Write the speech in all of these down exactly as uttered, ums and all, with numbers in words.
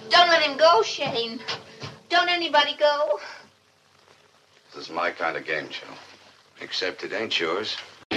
Don't let him go, Shane. Don't anybody go. This is my kind of game, Joe. Except it ain't yours.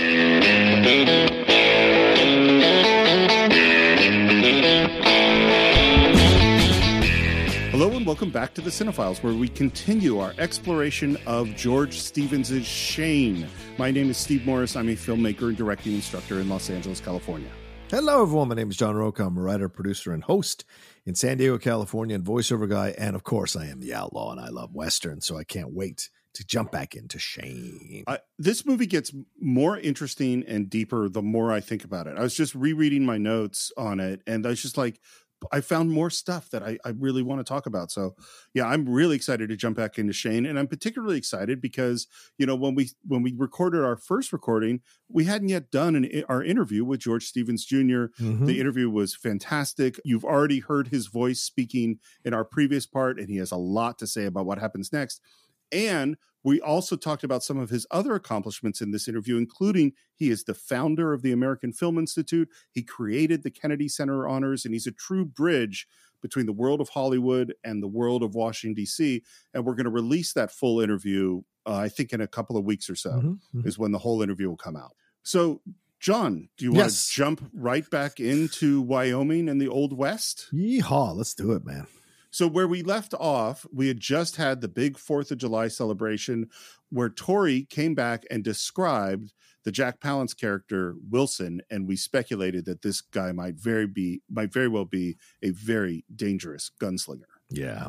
Hello and welcome back to the Cinephiles, where we continue our exploration of George Stevens' Shane. My name is Steve Morris. I'm a filmmaker and directing instructor in Los Angeles, California. Hello, everyone. My name is John Roca. I'm a writer, producer, and host in San Diego, California, and voiceover guy. And of course, I am the outlaw, and I love Western, so I can't wait to jump back into Shane. Uh, this movie gets more interesting and deeper the more I think about it. I was just rereading my notes on it, and I was just like, I found more stuff that I, I really want to talk about. So yeah, I'm really excited to jump back into Shane. And I'm particularly excited because, you know, when we, when we recorded our first recording, we hadn't yet done an, our interview with George Stevens Junior Mm-hmm. The interview was fantastic. You've already heard his voice speaking in our previous part, and he has a lot to say about what happens next. And we also talked about some of his other accomplishments in this interview, including he is the founder of the American Film Institute. He created the Kennedy Center Honors, and he's a true bridge between the world of Hollywood and the world of Washington, D C. And we're going to release that full interview, uh, I think in a couple of weeks or so, mm-hmm, mm-hmm. is when the whole interview will come out. So, John, do you want yes. to jump right back into Wyoming and the Old West? Yeehaw, let's do it, man. So where we left off, we had just had the big fourth of July celebration where Tori came back and described the Jack Palance character, Wilson, and we speculated that this guy might very be might very well be a very dangerous gunslinger. Yeah.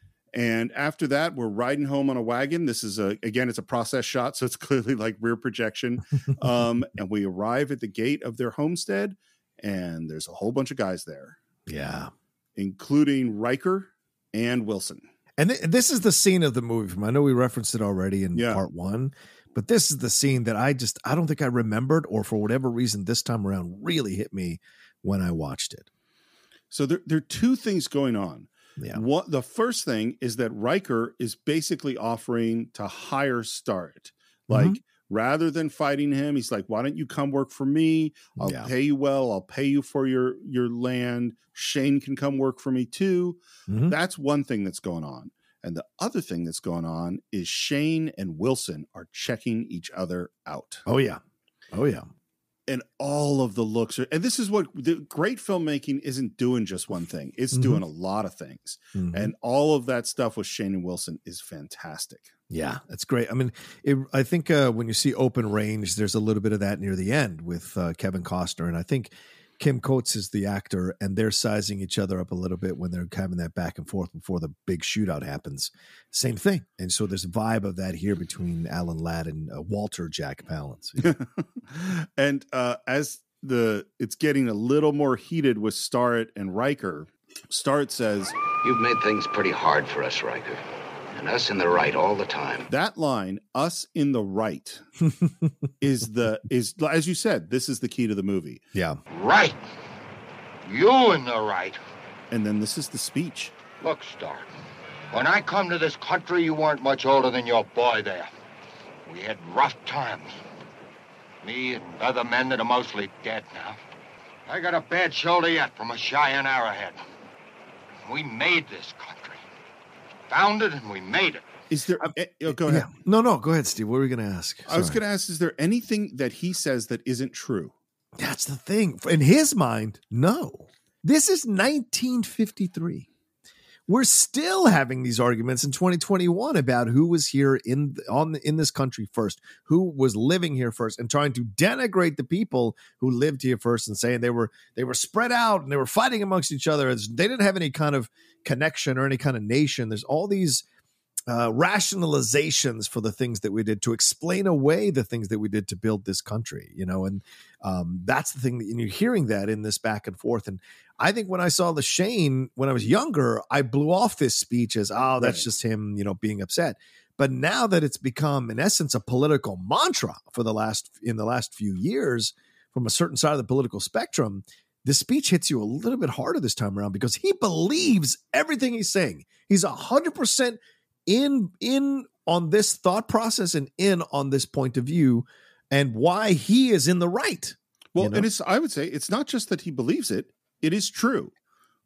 And after that, we're riding home on a wagon. This is, a again, it's a process shot, so it's clearly like rear projection. Um, and we arrive at the gate of their homestead, and there's a whole bunch of guys there. Yeah. Including Riker and Wilson. And th- this is the scene of the movie. From I know we referenced it already in yeah. part one, but this is the scene that I just, I don't think I remembered, or for whatever reason this time around really hit me when I watched it. So there, there are two things going on. Yeah. What, the first thing is that Riker is basically offering to hire Starrett. Like, mm-hmm. rather than fighting him, he's like, why don't you come work for me? I'll yeah. pay you well. I'll pay you for your, your land. Shane can come work for me too. Mm-hmm. That's one thing that's going on. And the other thing that's going on is Shane and Wilson are checking each other out. Oh, yeah. Oh, yeah. And all of the looks are, and this is what the great filmmaking isn't doing just one thing. It's mm-hmm. doing a lot of things. Mm-hmm. And all of that stuff with Shane and Wilson is fantastic. Yeah, that's great. I mean, it, I think uh, when you see Open Range, there's a little bit of that near the end with uh, Kevin Costner. And I think Kim Coates is the actor, and they're sizing each other up a little bit when they're having that back and forth before the big shootout happens. Same thing. And so there's a vibe of that here between Alan Ladd and uh, Walter Jack Palance. And uh, as the it's getting a little more heated with Starrett and Riker, Starrett says, "You've made things pretty hard for us, Riker. And us in the right all the time." That line, "us in the right," is the is as you said, this is the key to the movie. Yeah. Right. You in the right. And then this is the speech. "Look, Stark, when I come to this country, you weren't much older than your boy there. We had rough times. Me and other men that are mostly dead now. I got a bad shoulder yet from a Cheyenne arrowhead. We made this country. Found it and we made it." Is there? Uh, oh, go ahead. Yeah. No, no, go ahead, Steve. What were we going to ask? Sorry. I was going to ask: is there anything that he says that isn't true? That's the thing. In his mind, no. This is nineteen fifty-three. We're still having these arguments in twenty twenty-one about who was here in on in this country first, who was living here first, and trying to denigrate the people who lived here first, and saying they were they were spread out and they were fighting amongst each other. They didn't have any kind of connection or any kind of nation. There's all these uh, rationalizations for the things that we did to explain away the things that we did to build this country, you know, and um, that's the thing that and you're hearing that in this back and forth. And I think when I saw the Shane, when I was younger, I blew off this speech as, oh, that's right. just him, you know, being upset. But now that it's become, in essence, a political mantra for the last in the last few years from a certain side of the political spectrum, the speech hits you a little bit harder this time around because he believes everything he's saying. He's one hundred percent in in on this thought process and in on this point of view and why he is in the right. Well, you know? and it's I would say it's not just that he believes it. It is true.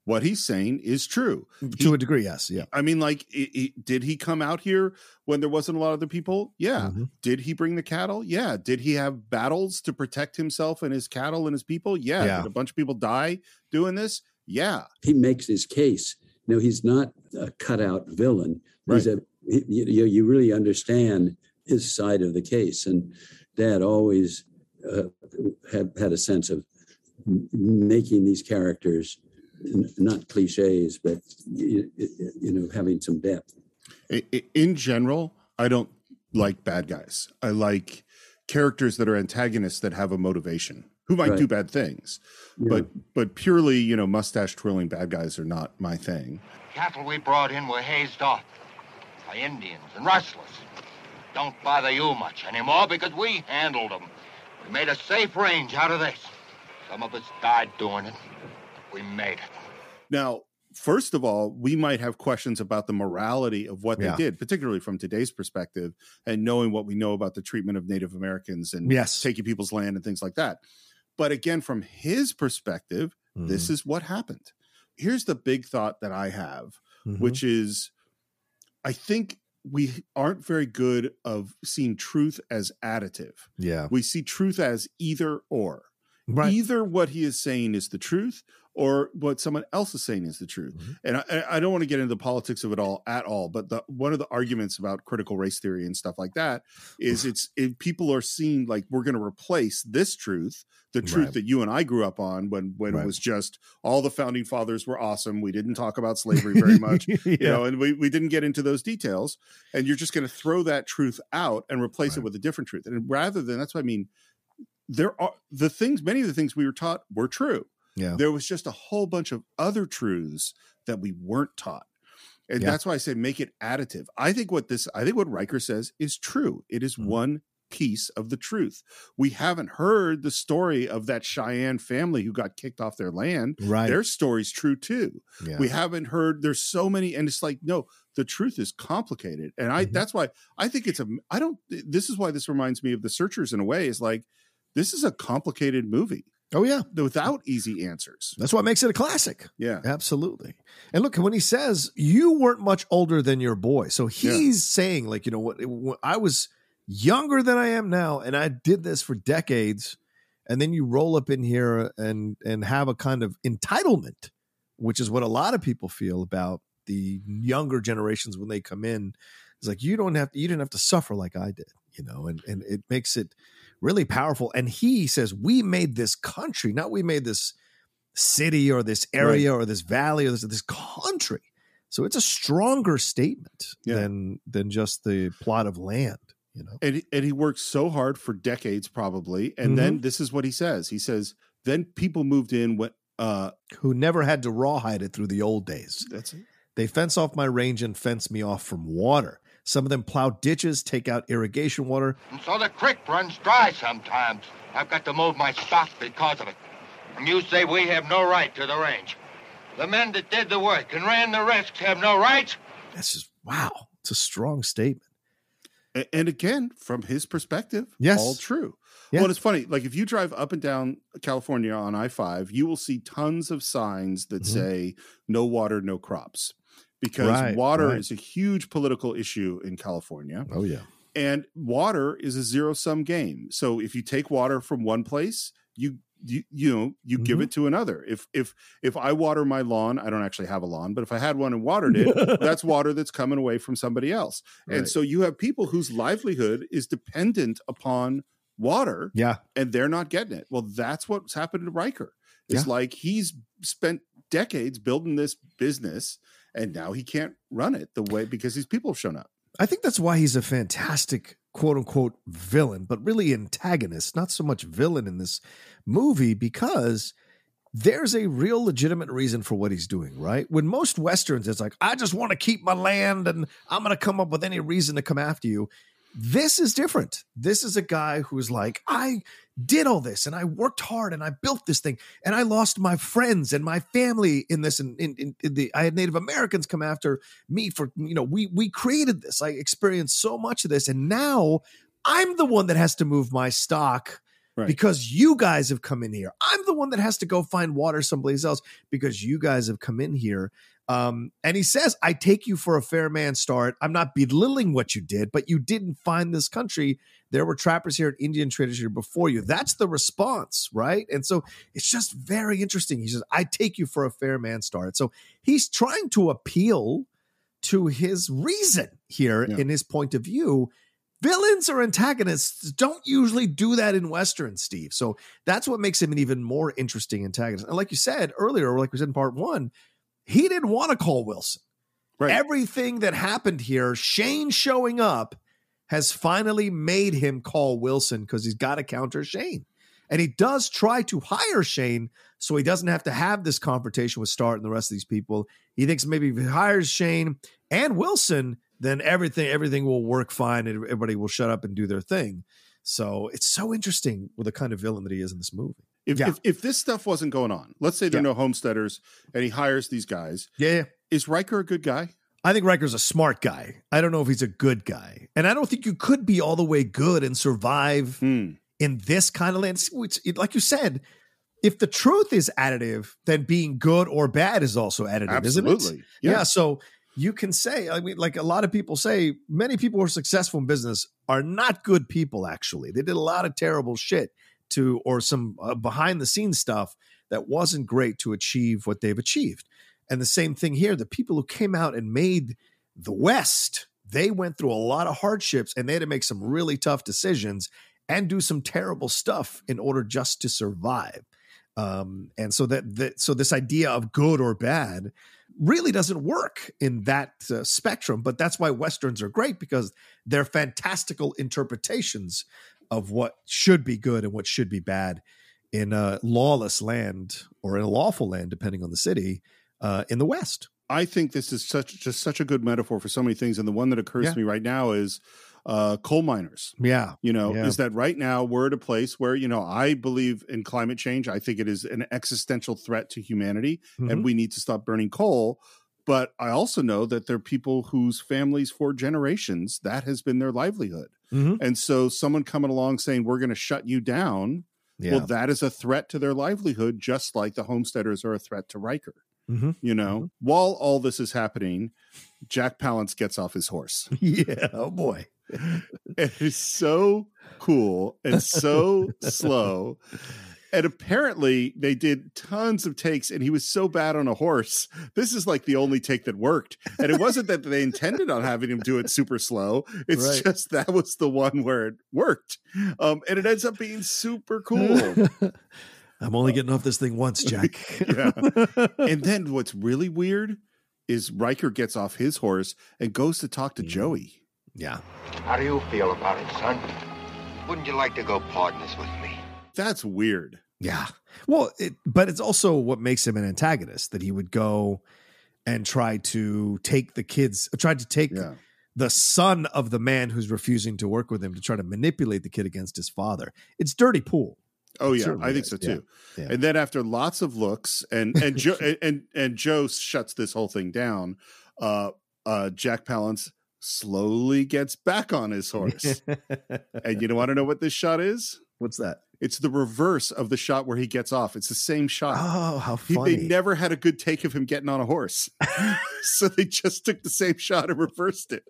what he's saying is true. To He- a degree, yes. Yeah. I mean, like, it, it, did he come out here when there wasn't a lot of other people? Yeah. Mhm. Did he bring the cattle? Yeah. Did he have battles to protect himself and his cattle and his people? Yeah. Yeah. Did a bunch of people die doing this? Yeah. He makes his case. No, he's not a cutout villain. He's a he, you, you really understand his side of the case. And Dad always uh, had had a sense of m- making these characters n- not cliches, but you, you know, having some depth. I- I- In general, I don't like bad guys. I like characters that are antagonists that have a motivation, who might Right. do bad things. Yeah. But but purely, you know, mustache twirling bad guys are not my thing. Cattle we brought in were hazed off by Indians and rustlers. Don't bother you much anymore because we handled them. We made a safe range out of this. Some of us died doing it. We made it. Now, first of all, we might have questions about the morality of what Yeah. they did, particularly from today's perspective, and knowing what we know about the treatment of Native Americans and Yes. taking people's land and things like that. But again, from his perspective, this is what happened. Here's the big thought that I have, Mhm. which is I think we aren't very good of seeing truth as additive. Yeah. We see truth as either or. Right. Either what he is saying is the truth or what someone else is saying is the truth. Mhm. And I, I don't want to get into the politics of it all at all, but the, one of the arguments about critical race theory and stuff like that is it's it, people are seeing like we're going to replace this truth, the truth Right. that you and I grew up on when when Right. it was just all the founding fathers were awesome. We didn't talk about slavery very much. yeah. You know, and we, we didn't get into those details. And you're just going to throw that truth out and replace Right. it with a different truth. And rather than that's what I mean, there are the things, many of the things we were taught were true. Yeah. There was just a whole bunch of other truths that we weren't taught. And Yeah. that's why I say make it additive. I think what this, I think what Riker says is true. It is Mhm. one piece of the truth. We haven't heard the story of that Cheyenne family who got kicked off their land. Right. Their story's true too. yeah. We haven't heard, there's so many, and it's like, no, the truth is complicated. And I, Mhm. that's why I think it's a, I don't, this is why this reminds me of The Searchers in a way, is like, this is a complicated movie oh, yeah. without easy answers. That's what makes it a classic. Yeah. Absolutely. And look, when he says you weren't much older than your boy, so he's saying, like, you know what, when I was younger than I am now, and I did this for decades, and then you roll up in here and and have a kind of entitlement, which is what a lot of people feel about the younger generations when they come in. It's like you don't have to, you didn't have to suffer like I did, you know, and and it makes it really powerful. And he says, we made this country, not we made this city or this area or this valley or this, this country. So it's a stronger statement Yeah. than than just the plot of land, you know. And, he- and he worked so hard for decades, probably. And Mm-hmm. then this is what he says. He says, then people moved in what, uh, Who never had to rawhide it through the old days. that's it. They fence off my range and fence me off from water. Some of them plow ditches, take out irrigation water. And so the creek runs dry sometimes. I've got to move my stock because of it. And you say we have no right to the range. The men that did the work and ran the risks have no rights? That's just, wow. It's a strong statement. A- And again, from his perspective, Yes. all true. Yeah. Well, it's funny. Like if you drive up and down California on I five, you will see tons of signs that Mhm. say no water, no crops, because Right, water right. is a huge political issue in California. Oh, yeah. And water is a zero sum game. So if you take water from one place, you you you know you give Mhm. it to another. If if if I water my lawn, I don't actually have a lawn, but if I had one and watered it, that's water that's coming away from somebody else. And Right. so you have people whose livelihood is dependent upon water, Yeah. and they're not getting it. Well, that's what's happened to Riker. It's Yeah. like he's spent decades building this business, and now he can't run it the way because these people have shown up. I think that's why he's a fantastic quote unquote villain, but really antagonist, not so much villain in this movie, because there's a real legitimate reason for what he's doing, right? When most Westerns, it's like, I just want to keep my land and I'm going to come up with any reason to come after you. This is different. This is a guy who's like, I did all this and I worked hard and I built this thing and I lost my friends and my family in this. And in, in, in the, I had Native Americans come after me for, you know, we, we created this. I experienced so much of this. And now I'm the one that has to move my stock Right. because you guys have come in here. I'm the one that has to go find water someplace else because you guys have come in here. Um, and he says, I take you for a fair man start. I'm not belittling what you did, but you didn't find this country. There were trappers here and Indian traders here before you. That's the response, right? And so it's just very interesting. He says, I take you for a fair man start. So he's trying to appeal to his reason here Yeah. in his point of view. Villains or antagonists don't usually do that in Westerns, Steve. So that's what makes him an even more interesting antagonist. And like you said earlier, or like we said in part one, he didn't want to call Wilson. Right. Everything that happened here, Shane showing up, has finally made him call Wilson because he's got to counter Shane. And he does try to hire Shane so he doesn't have to have this confrontation with Stark and the rest of these people. He thinks maybe if he hires Shane and Wilson, then everything everything will work fine and everybody will shut up and do their thing. So it's so interesting with the kind of villain that he is in this movie. If, Yeah. if if this stuff wasn't going on, let's say there are Yeah. no homesteaders and he hires these guys, Yeah, is Riker a good guy? I think Riker's a smart guy. I don't know if he's a good guy. And I don't think you could be all the way good and survive Hmm. in this kind of land. Which, like you said, if the truth is additive, then being good or bad is also additive, isn't it? Absolutely. Yeah. Yeah. So you can say, I mean, like a lot of people say, many people who are successful in business are not good people, actually. They did a lot of terrible shit to, or some uh, behind the scenes stuff that wasn't great to achieve what they've achieved. And the same thing here, the people who came out and made the West, they went through a lot of hardships and they had to make some really tough decisions and do some terrible stuff in order just to survive. Um, and so that, that so this idea of good or bad really doesn't work in that uh, spectrum. But that's why Westerns are great, because they're fantastical interpretations of what should be good and what should be bad in a lawless land or in a lawful land, depending on the city, uh, in the West. I think this is such just such a good metaphor for so many things. And the one that occurs Yeah. to me right now is uh, coal miners. Yeah. You know, Yeah. is that right now we're at a place where, you know, I believe in climate change. I think it is an existential threat to humanity Mhm. and we need to stop burning coal. But I also know that there are people whose families for generations, that has been their livelihood. Mhm. And so someone coming along saying, we're going to shut you down. Yeah. Well, that is a threat to their livelihood, just like the homesteaders are a threat to Riker. Mhm. You know, while all this is happening, Jack Palance gets off his horse. Yeah. Oh boy. It is so cool and so slow. And apparently they did tons of takes and he was so bad on a horse. This is like the only take that worked. And it wasn't that they intended on having him do it super slow. It's Right. just that was the one where it worked. Um, and it ends up being super cool. I'm only getting off this thing once, Jack. Yeah. And then what's really weird is Riker gets off his horse and goes to talk to Joey. Yeah. How do you feel about it, son? Wouldn't you like to go partners with me? That's weird. Yeah. Well, it, but it's also what makes him an antagonist, that he would go and try to take the kids, try to take Yeah. the son of the man who's refusing to work with him to try to manipulate the kid against his father. It's dirty pool. Oh It yeah, certainly I think is. so Yeah. too. Yeah. And then after lots of looks, and and Joe and, and and Joe shuts this whole thing down. Uh, uh, Jack Palance slowly gets back on his horse, and you don't want to know what this shot is? What's that? It's the reverse of the shot where he gets off. It's the same shot. Oh, how He, funny. they never had a good take of him getting on a horse, so they just took the same shot and reversed it.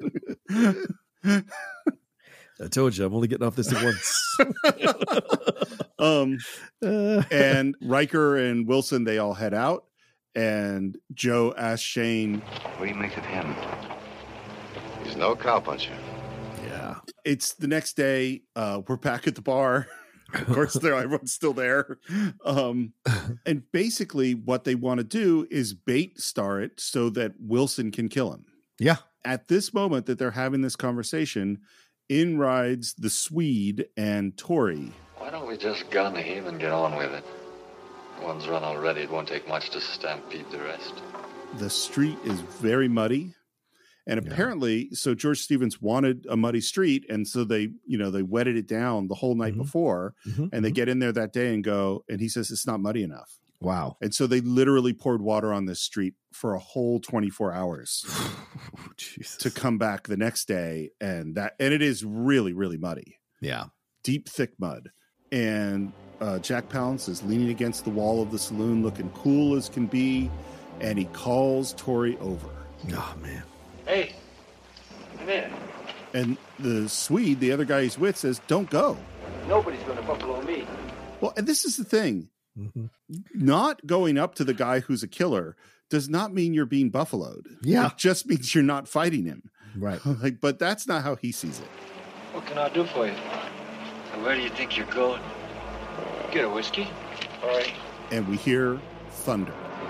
I told you, I'm only getting off this thing once. um. Uh, And Riker and Wilson, they all head out. And Joe asks Shane, What do you make of him? He's no cowpuncher. yeah. it's the next day. Uh, we're back at the bar. Of course, there everyone's still there. Um, and basically, what they want to do is bait Starrett so that Wilson can kill him. Yeah. At this moment that they're having this conversation, in rides the Swede and Tori. Why don't we just gun him and get on with it? One's run already. It won't take much to stampede the rest. The street is very muddy. And Yeah. apparently, so George Stevens wanted a muddy street. And so they, you know, they wetted it down the whole night Mhm. before. Mhm, And they mhm. get in there that day and go, and he says, it's not muddy enough. Wow. And so they literally poured water on this street for a whole twenty-four hours Jesus. to come back the next day. And that, and it is really, really muddy, Yeah. deep, thick mud. and uh, Jack Palance is leaning against the wall of the saloon, looking cool as can be, and he calls Tori over. Oh, man. Hey, come here. And the Swede, the other guy he's with, says, don't go. Nobody's going to buffalo me. Well, and this is the thing. Mm-hmm. Not going up to the guy who's a killer does not mean you're being buffaloed. Yeah. It just means you're not fighting him. Right. Like, but that's not how he sees it. What can I do for you? And where do you think you're going? Get a whiskey. All right. And we hear thunder.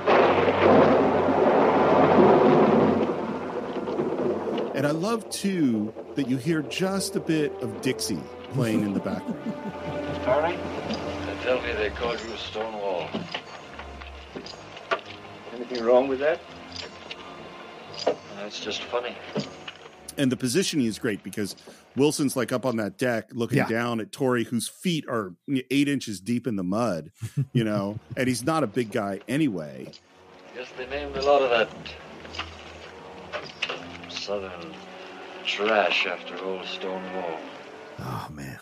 And I love, too, that you hear just a bit of Dixie playing in the background. All right. They tell me they called you a Stonewall. Anything wrong with that? That's just funny. And the positioning is great because Wilson's like up on that deck looking Yeah. down at Tori, whose feet are eight inches deep in the mud, you know, and he's not a big guy anyway. Guess they named a lot of that southern trash after old Stonewall. Oh, man.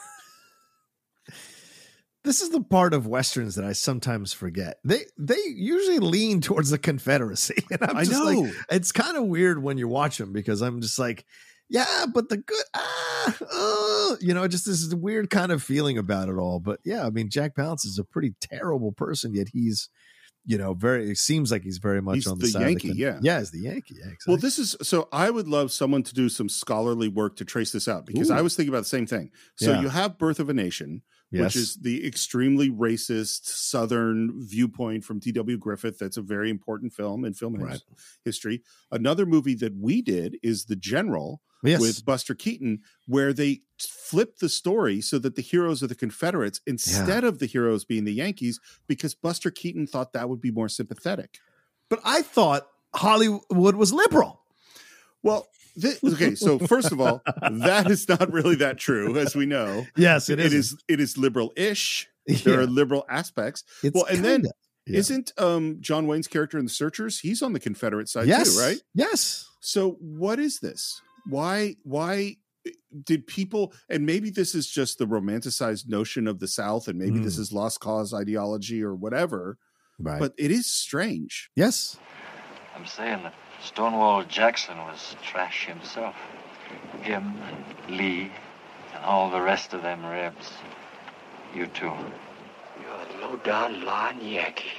This is the part of Westerns that I sometimes forget. They they usually lean towards the Confederacy. And I'm I just know. like, it's kind of weird when you watch them because I'm just like, yeah, but the good, ah, uh, you know, just this is a weird kind of feeling about it all. But yeah, I mean, Jack Palance is a pretty terrible person, yet he's, you know, very, it seems like he's very much He's on the, the side Yankee, of the, yeah. Yeah, he's the Yankee. Yeah, exactly. Well, this is so I would love someone to do some scholarly work to trace this out because Ooh. I was thinking about the same thing. So Yeah. you have Birth of a Nation, Yes. which is the extremely racist Southern viewpoint from T W Griffith. That's a very important film in film Right. his- history. Another movie that we did is The General Yes. with Buster Keaton, where they flipped the story so that the heroes are the Confederates instead of the heroes being the Yankees because Buster Keaton thought that would be more sympathetic. But I thought Hollywood was liberal. Well, th- okay. So first of all, that is not really that true, as we know. Yes, It is. It is liberal-ish. There Yeah. are liberal aspects. It's well, and then kinda, yeah. isn't um, John Wayne's character in The Searchers? He's on the Confederate side yes, too, right? Yes. So what is this? Why? Why did people? And maybe this is just the romanticized notion of the South, and maybe this Mm. is lost cause ideology or whatever. Right. But it is strange. yes. I'm saying that Stonewall Jackson was trash himself. Him, and Lee, and all the rest of them Rebs. You too. You're a low-down lying Yankee.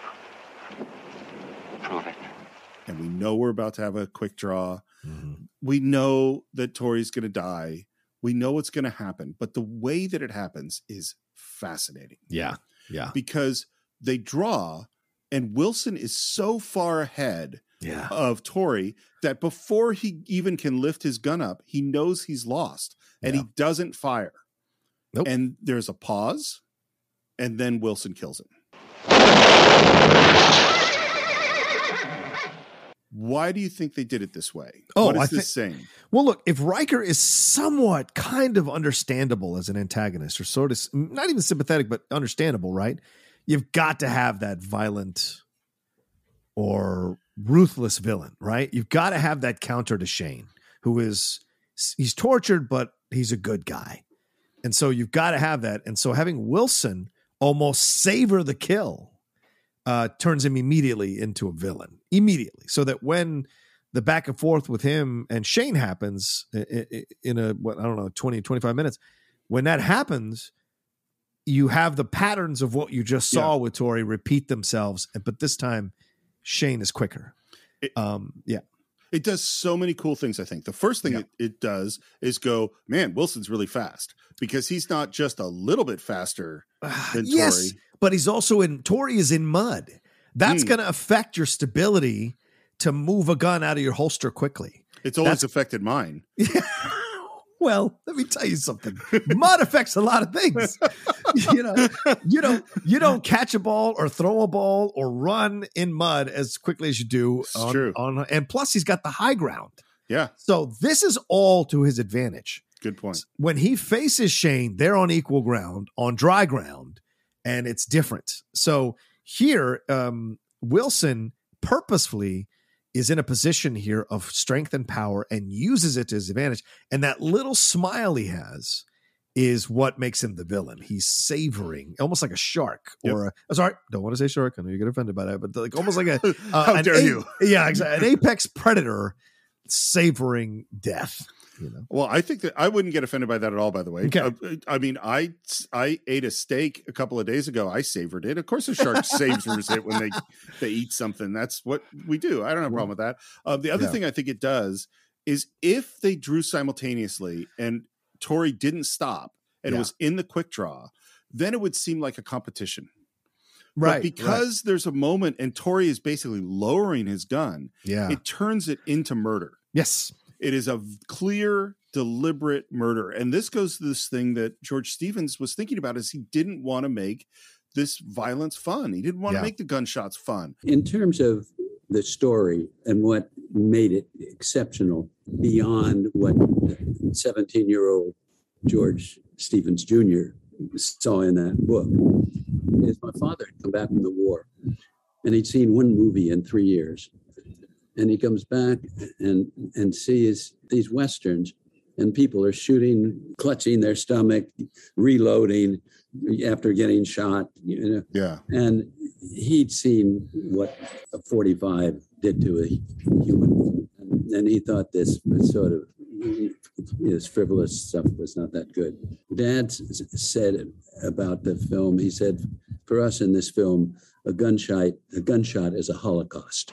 Prove it. And we know we're about to have a quick draw. Mhm. We know that Tori's going to die. We know what's going to happen. But the way that it happens is fascinating Yeah. Yeah. because they draw, and Wilson is so far ahead Yeah. of Tori that before he even can lift his gun up, he knows he's lost and Yeah. he doesn't fire. Nope. And there's a pause, and then Wilson kills him. Why do you think they did it this way? Oh, what is I this saying? Well, look, if Riker is somewhat kind of understandable as an antagonist, or sort of not even sympathetic, but understandable, right? You've got to have that violent or ruthless villain, right? You've got to have that counter to Shane, who is, he's tortured, but he's a good guy. And so you've got to have that. And so having Wilson almost savor the kill uh, turns him immediately into a villain, immediately. So that when the back and forth with him and Shane happens in a, what, I don't know, twenty, twenty-five minutes, when that happens, you have the patterns of what you just saw Yeah. with Tori repeat themselves. But this time Shane is quicker. It- Um, yeah. It does so many cool things, I think. The first thing Yeah. it, it does is go, man, Wilson's really fast because he's not just a little bit faster than Yes, Tori. but he's also in, Tori is in mud. That's Hmm. going to affect your stability to move a gun out of your holster quickly. It's always That's- affected mine. Well, let me tell you something. Mud affects a lot of things. You know, you don't you don't catch a ball or throw a ball or run in mud as quickly as you do It's on, true. on and plus he's got the high ground. Yeah, So this is all to his advantage. good point. When he faces Shane, they're on equal ground, on dry ground, and it's different. So here, um, Wilson purposefully is in a position here of strength and power and uses it to his advantage. And that little smile he has is what makes him the villain. He's savoring, almost like a shark, Yep. or a, oh, sorry, don't want to say shark. I know you get offended by that, but like almost like a uh, How an dare a- you? Yeah, exactly. An apex predator savoring death. You know, Well, I think that I wouldn't get offended by that at all, by the way. Okay. Uh, I mean, I I ate a steak a couple of days ago. I savored it. Of course, a shark savors it when they, they eat something. That's what we do. I don't have a problem with that. Uh, the other Yeah. thing I think it does is if they drew simultaneously and Tori didn't stop and Yeah. it was in the quick draw, then it would seem like a competition. right? But because there's a moment and Tori is basically lowering his gun, right. yeah, it turns it into murder. yes, It is a clear, deliberate murder. And this goes to this thing that George Stevens was thinking about is he didn't want to make this violence fun. He didn't want Yeah. to make the gunshots fun. In terms of the story and what made it exceptional beyond what seventeen-year-old George Stevens Junior saw in that book, is my father had come back from the war and he'd seen one movie in three years. And he comes back and, and sees these Westerns and people are shooting, clutching their stomach, reloading after getting shot, you know. Yeah. And he'd seen what a forty-five did to a human. And he thought this was sort of, this frivolous stuff was not that good. Dad s- said about the film, he said, for us in this film, a gunshot, a gunshot is a Holocaust.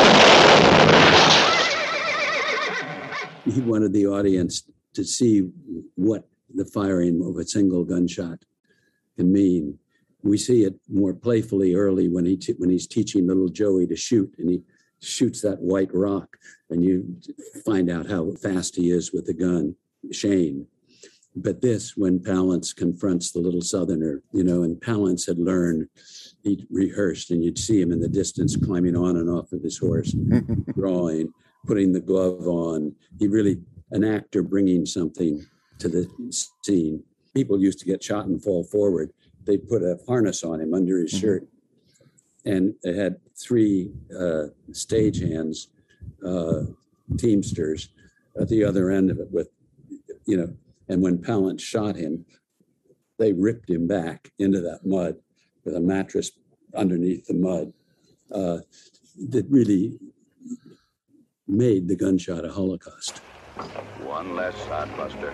He wanted the audience to see what the firing of a single gunshot can mean. We see it more playfully early when he t- when he's teaching little Joey to shoot, and he shoots that white rock, and you find out how fast he is with the gun, Shane. But this, when Palance confronts the little Southerner, you know, and Palance had learned, he rehearsed, and you'd see him in the distance climbing on and off of his horse, drawing, putting the glove on. He really, an actor bringing something to the scene. People used to get shot and fall forward. They put a harness on him under his shirt. And it had three uh, stagehands, uh, teamsters at the other end of it with, you know, and when Palance shot him, they ripped him back into that mud with a mattress underneath the mud. Uh, that really made the gunshot a Holocaust. One less sodbuster.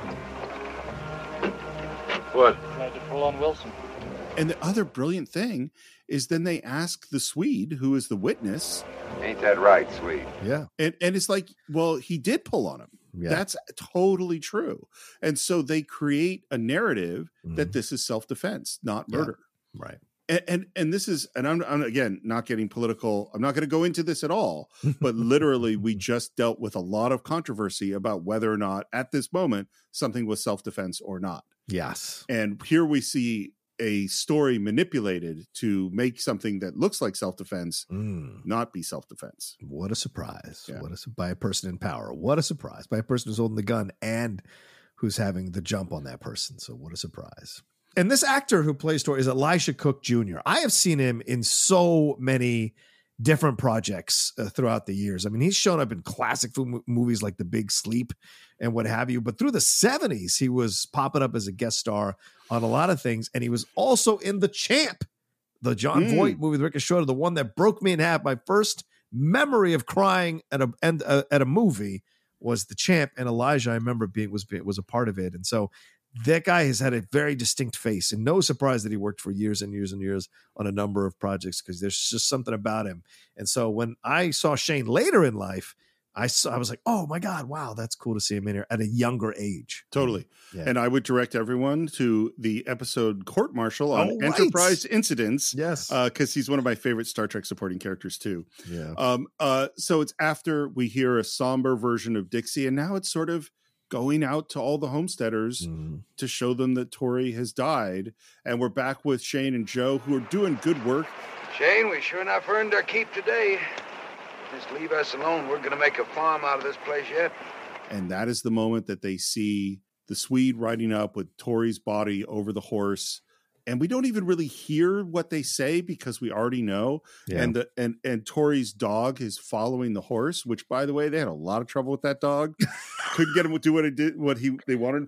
What? Tried to pull on Wilson. And the other brilliant thing is then they ask the Swede, who is the witness, Ain't that right, Swede? yeah, and, and it's like, well, he did pull on him. yeah. That's totally true. And so they create a narrative that Mhm. this is self-defense, not Yeah. murder. right. And, and and this is, and I'm, I'm again not getting political. I'm not going to go into this at all. But literally, we just dealt with a lot of controversy about whether or not, at this moment, something was self-defense or not. Yes. And here we see a story manipulated to make something that looks like self-defense Mm. not be self-defense. What a surprise. Yeah. What a su- by a person in power. What a surprise. By a person who's holding the gun and who's having the jump on that person. So what a surprise. And this actor who plays Tori is Elisha Cook Junior I have seen him in so many different projects uh, throughout the years. I mean, he's shown up in classic film movies like The Big Sleep and what have you. But through the seventies, he was popping up as a guest star on a lot of things. And he was also in The Champ, the John Mm. Voight movie with Rick Ashoda, the one that broke me in half. My first memory of crying at a and, uh, at a movie was The Champ, and Elijah, I remember being was was a part of it. And so that guy has had a very distinct face, and no surprise that he worked for years and years and years on a number of projects because there's just something about him. And so when I saw Shane later in life, I saw I was like, oh my God, wow, that's cool to see him in here at a younger age. Totally. Yeah. And I would direct everyone to the episode Court Martial on Oh, right. Enterprise Incidents. Yes. Because he's one of my favorite Star Trek supporting characters too. yeah. Um, uh, so it's after we hear a somber version of Dixie, and now it's sort of going out to all the homesteaders Mhm. to show them that Tori has died. And we're back with Shane and Joe, who are doing good work. Shane, we sure enough earned our keep today. Just leave us alone. We're going to make a farm out of this place yet. And that is the moment that they see the Swede riding up with Tori's body over the horse. And we don't even really hear what they say because we already know. Yeah. And the and and Tori's dog is following the horse, which, by the way, they had a lot of trouble with that dog. Couldn't get him to do what it did, what he they wanted.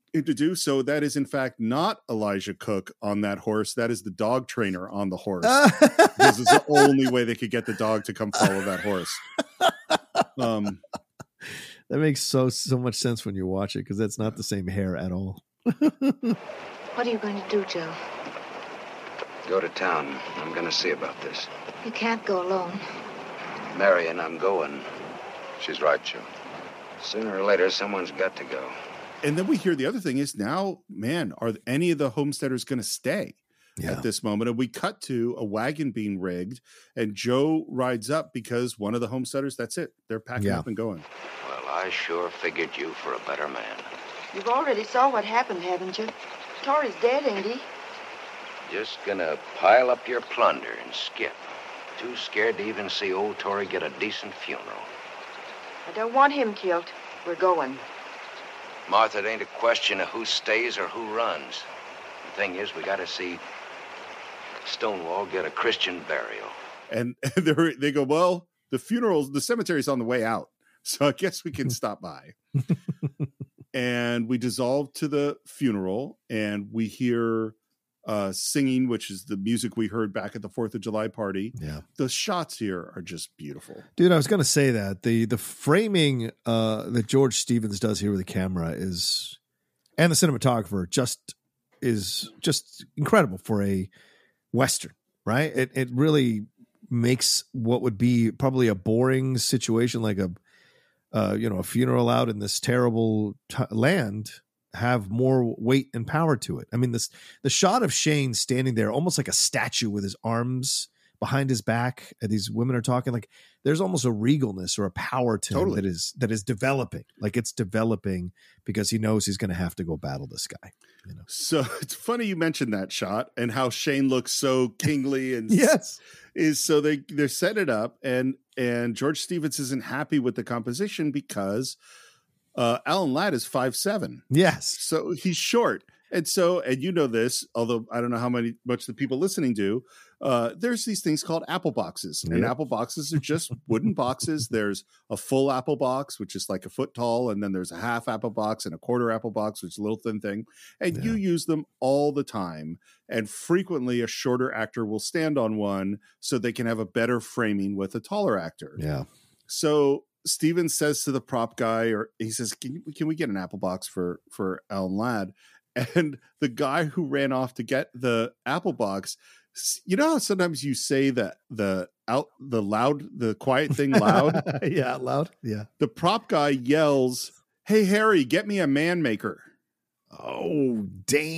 introduced. So that is in fact not Elijah Cook on that horse. That is the dog trainer on the horse. This is the only way they could get the dog to come follow that horse. Um, that makes so so much sense when you watch it because that's not the same hair at all. What are you going to do, Joe? Go to town. I'm going to see about this. You can't go alone. Marion, I'm going. She's right, Joe. Sooner or later, someone's got to go. And then we hear the other thing is now, man, are any of the homesteaders going to stay yeah. at this moment? And we cut to a wagon being rigged, and Joe rides up because one of the homesteaders, that's it. They're packing yeah. up and going. Well, I sure figured you for a better man. You've already saw what happened, haven't you? Torrey's dead, ain't he? Just gonna pile up your plunder and skip. Too scared to even see old Torrey get a decent funeral. I don't want him killed. We're going. Martha, it ain't a question of who stays or who runs. The thing is, we gotta see Stonewall get a Christian burial. And, and they go, well, the funeral's, the cemetery's on the way out, so I guess we can stop by. And we dissolve to the funeral, and we hear uh, singing, which is the music we heard back at the fourth of July party. Yeah. The shots here are just beautiful. Dude, I was going to say that. The the framing uh, that George Stevens does here with the camera is, and the cinematographer just is just incredible for a Western, right? It it really makes what would be probably a boring situation like a Uh, you know, a funeral out in this terrible t- land have more weight and power to it. I mean, this the shot of Shane standing there almost like a statue with his arms behind his back, and these women are talking, like there's almost a regalness or a power to Totally. him that is that is developing. Like it's developing because he knows he's going to have to go battle this guy. You know? So it's funny you mentioned that shot and how Shane looks so kingly and yes. Is so they they're set it up, and and George Stevens isn't happy with the composition because uh, Alan Ladd is five seven. Yes, so he's short, and so and you know this, although I don't know how many much the people listening do. Uh, there's these things called apple boxes, and Yep. apple boxes are just wooden boxes. There's a full apple box, which is like a foot tall, and then there's a half apple box and a quarter apple box, which is a little thin thing, and Yeah. you use them all the time. And frequently, a shorter actor will stand on one so they can have a better framing with a taller actor. Yeah. So Steven says to the prop guy, or he says, "Can you, can we get an apple box for for Alan Ladd?" And the guy who ran off to get the apple box, you know how sometimes you say that the out the loud the quiet thing loud, yeah, loud, yeah. the prop guy yells, "Hey Harry, get me a man maker." Oh,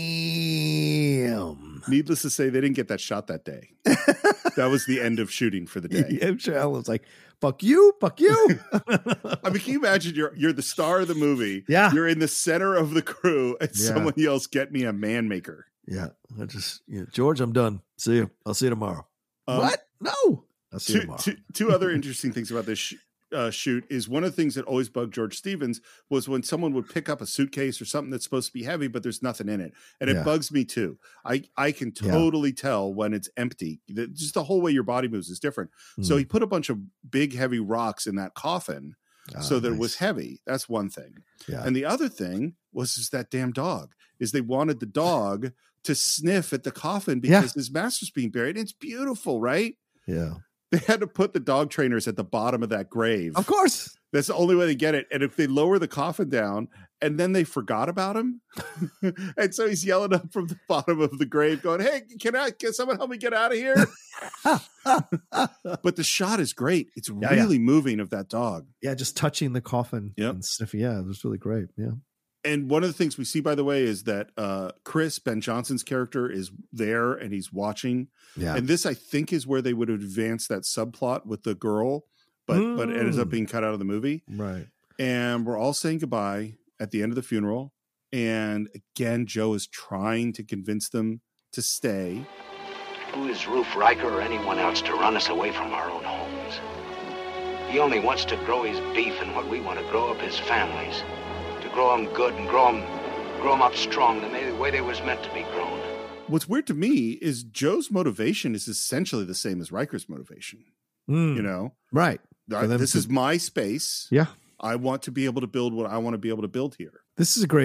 damn. Needless to say, they didn't get that shot that day. That was the end of shooting for the day. M. J. Allen's like, fuck you, fuck you. I mean, can you imagine you're you're the star of the movie? Yeah. You're in the center of the crew, and Yeah. someone yells, "Get me a man maker." Yeah, I just, yeah, George, I'm done. See you. I'll see you tomorrow. Um, what? No. I'll see you Two, tomorrow. two, two other interesting things about this sh- uh, shoot is one of the things that always bugged George Stevens was when someone would pick up a suitcase or something that's supposed to be heavy, but there's nothing in it. And it Yeah. bugs me too. I, I can Yeah. totally tell when it's empty. The- just the whole way your body moves is different. So Mm. he put a bunch of big, heavy rocks in that coffin Ah, so that it was nice. heavy. That's one thing. Yeah. And the other thing was is that damn dog is they wanted the dog to sniff at the coffin Yeah. because his master's being buried. It's beautiful, right? Yeah. They had to put the dog trainers at the bottom of that grave. Of course. That's the only way they get it. And if they lower the coffin down and then they forgot about him, and so he's yelling up from the bottom of the grave going, "Hey, can I, can someone help me get out of here?" But the shot is great. It's Yeah, yeah. really moving of that dog. Yeah, just touching the coffin Yep. and sniffing. Yeah, it was really great. Yeah. And one of the things we see, by the way, is that uh, Chris, Ben Johnson's character, is there and he's watching. Yeah. And this, I think, is where they would advance that subplot with the girl, but but it ends up Mm. being cut out of the movie. Right. And we're all saying goodbye at the end of the funeral. And again, Joe is trying to convince them to stay. Who is Roof Riker or anyone else to run us away from our own homes? He only wants to grow his beef and what we want to grow up his families. To grow them good and grow them, grow them up strong the may- way they was meant to be grown. What's weird to me is Joe's motivation is essentially the same as Riker's motivation. Mm. You know, Right. I- For them this to- is my space. Yeah. I want to be able to build what I want to be able to build here. This is a great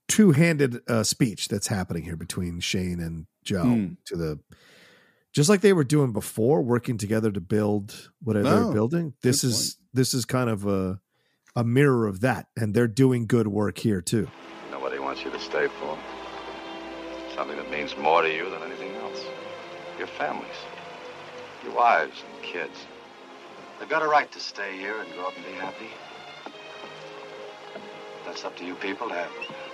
two-handed uh, speech that's happening here between Shane and Joe Mm. to the, just like they were doing before, working together to build whatever Oh, they're building. This good is this is kind of a a mirror of that, and they're doing good work here too. Nobody wants you to stay for. Something that means more to you than anything else. Your families. Your wives and kids. They've got a right to stay here and grow up and be happy. That's up to you people to have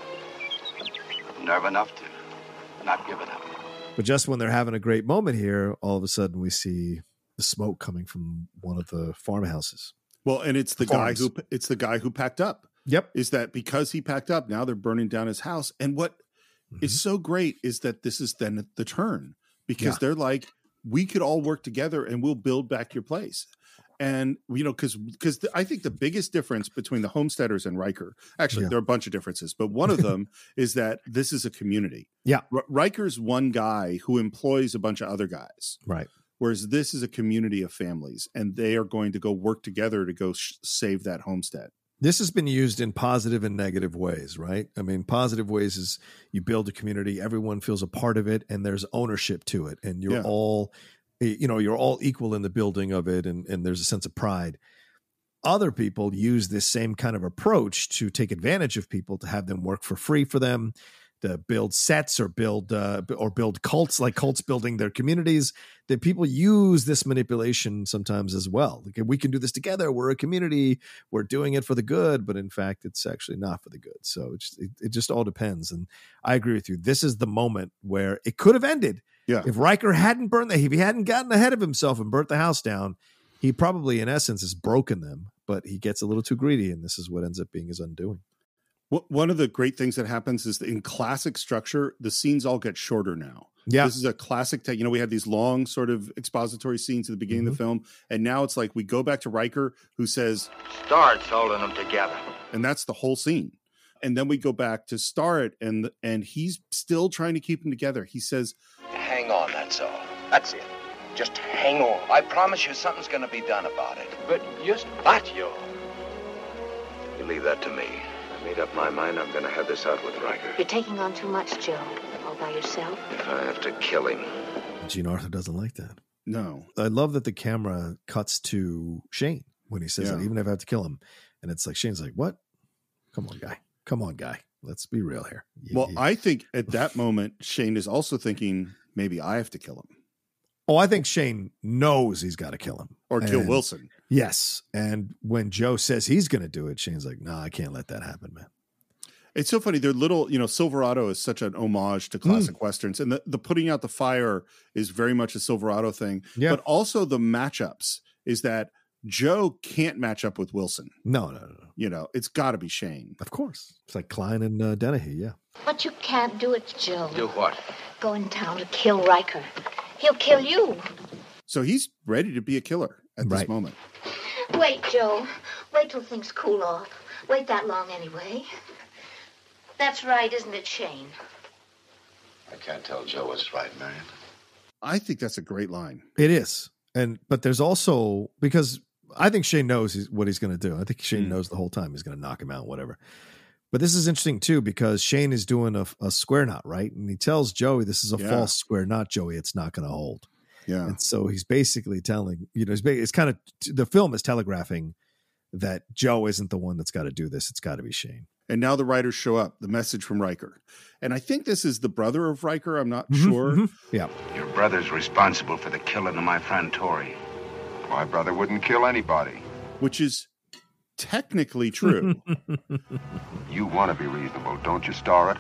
nerve enough to not give it up. But just when they're having a great moment here, all of a sudden we see the smoke coming from one of the farmhouses. Well, and it's the Farms. guy who it's the guy who packed up. Yep. Is that because he packed up, now they're burning down his house. And what Mm-hmm. is so great is that this is then the turn, because Yeah. they're like, we could all work together and we'll build back your place. And, you know, because because I think the biggest difference between the homesteaders and Riker, actually, Yeah. there are a bunch of differences, but one of them is that this is a community. Yeah. R- Riker's one guy who employs a bunch of other guys. Right. Whereas this is a community of families, and they are going to go work together to go sh- save that homestead. This has been used in positive and negative ways, right? I mean, positive ways is you build a community, everyone feels a part of it, and there's ownership to it, and you're Yeah. all, you know, you're all equal in the building of it, and, and there's a sense of pride. Other people use this same kind of approach to take advantage of people, to have them work for free for them, to build sets or build uh, or build cults, like cults building their communities. That people use this manipulation sometimes as well. Like, we can do this together. We're a community. We're doing it for the good, but in fact, it's actually not for the good. So it just, it, it just all depends. And I agree with you. This is the moment where it could have ended. Yeah. If Riker hadn't burned the, if he hadn't gotten ahead of himself and burnt the house down, he probably, in essence, has broken them. But he gets a little too greedy, and this is what ends up being his undoing. Wh- One of the great things that happens is that in classic structure, the scenes all get shorter now. Yeah. This is a classic. Te- you know, we had these long sort of expository scenes at the beginning of the film, and now it's like we go back to Riker, who says, Starts holding them together. and that's the whole scene. And then we go back to Starrett, and and he's still trying to keep them together. He says, Hang on, that's all. That's it. Just hang on. I promise you something's going to be done about it. But just But you. You leave that to me. I made up my mind I'm going to have this out with Riker. You're taking on too much, Joe. All by yourself. If I have to kill him. Gene Arthur doesn't like that. no. I love that the camera cuts to Shane when he says Yeah. that, even if I have to kill him. And it's like, Shane's like, what? Come on, guy. Come on, guy. Let's be real here. You- Well, you- I think at that moment, Shane is also thinking, maybe I have to kill him oh, I think Shane knows he's got to kill him. or kill And- Wilson. Yes. And when Joe says he's going to do it, Shane's like, no, I can't let that happen, man. It's so funny. They're little, you know, Silverado is such an homage to classic Westerns. And the, the putting out the fire is very much a Silverado thing. Yeah. But also the matchups is that Joe can't match up with Wilson. No, no, no, no. You know, it's got to be Shane. Of course. It's like Klein and uh, Dennehy. Yeah. But you can't do it, Joe. Do what? Go in town to kill Riker. He'll kill you. So he's ready to be a killer at this Right. moment. Wait, Joe. Wait till things cool off. Wait that long anyway. That's right, isn't it, Shane? I can't tell Joe what's right, Marion. I think that's a great line. It is. And, but there's also, because I think Shane knows he's, what he's going to do. I think Shane Mm. knows the whole time he's going to knock him out, whatever. But this is interesting too, because Shane is doing a, a square knot, right? And he tells Joey, this is a Yeah. false square knot, Joey. It's not going to hold. Yeah. And so he's basically telling, you know, it's, ba- it's kind of, the film is telegraphing that Joe isn't the one that's got to do this. It's got to be Shane. And now the writers show up, the message from Riker. And I think this is the brother of Riker. I'm not Mhm, sure. mhm. Yeah. Your brother's responsible for the killing of my friend Tori. My brother wouldn't kill anybody. Which is technically true. You want to be reasonable, don't you, Starrett?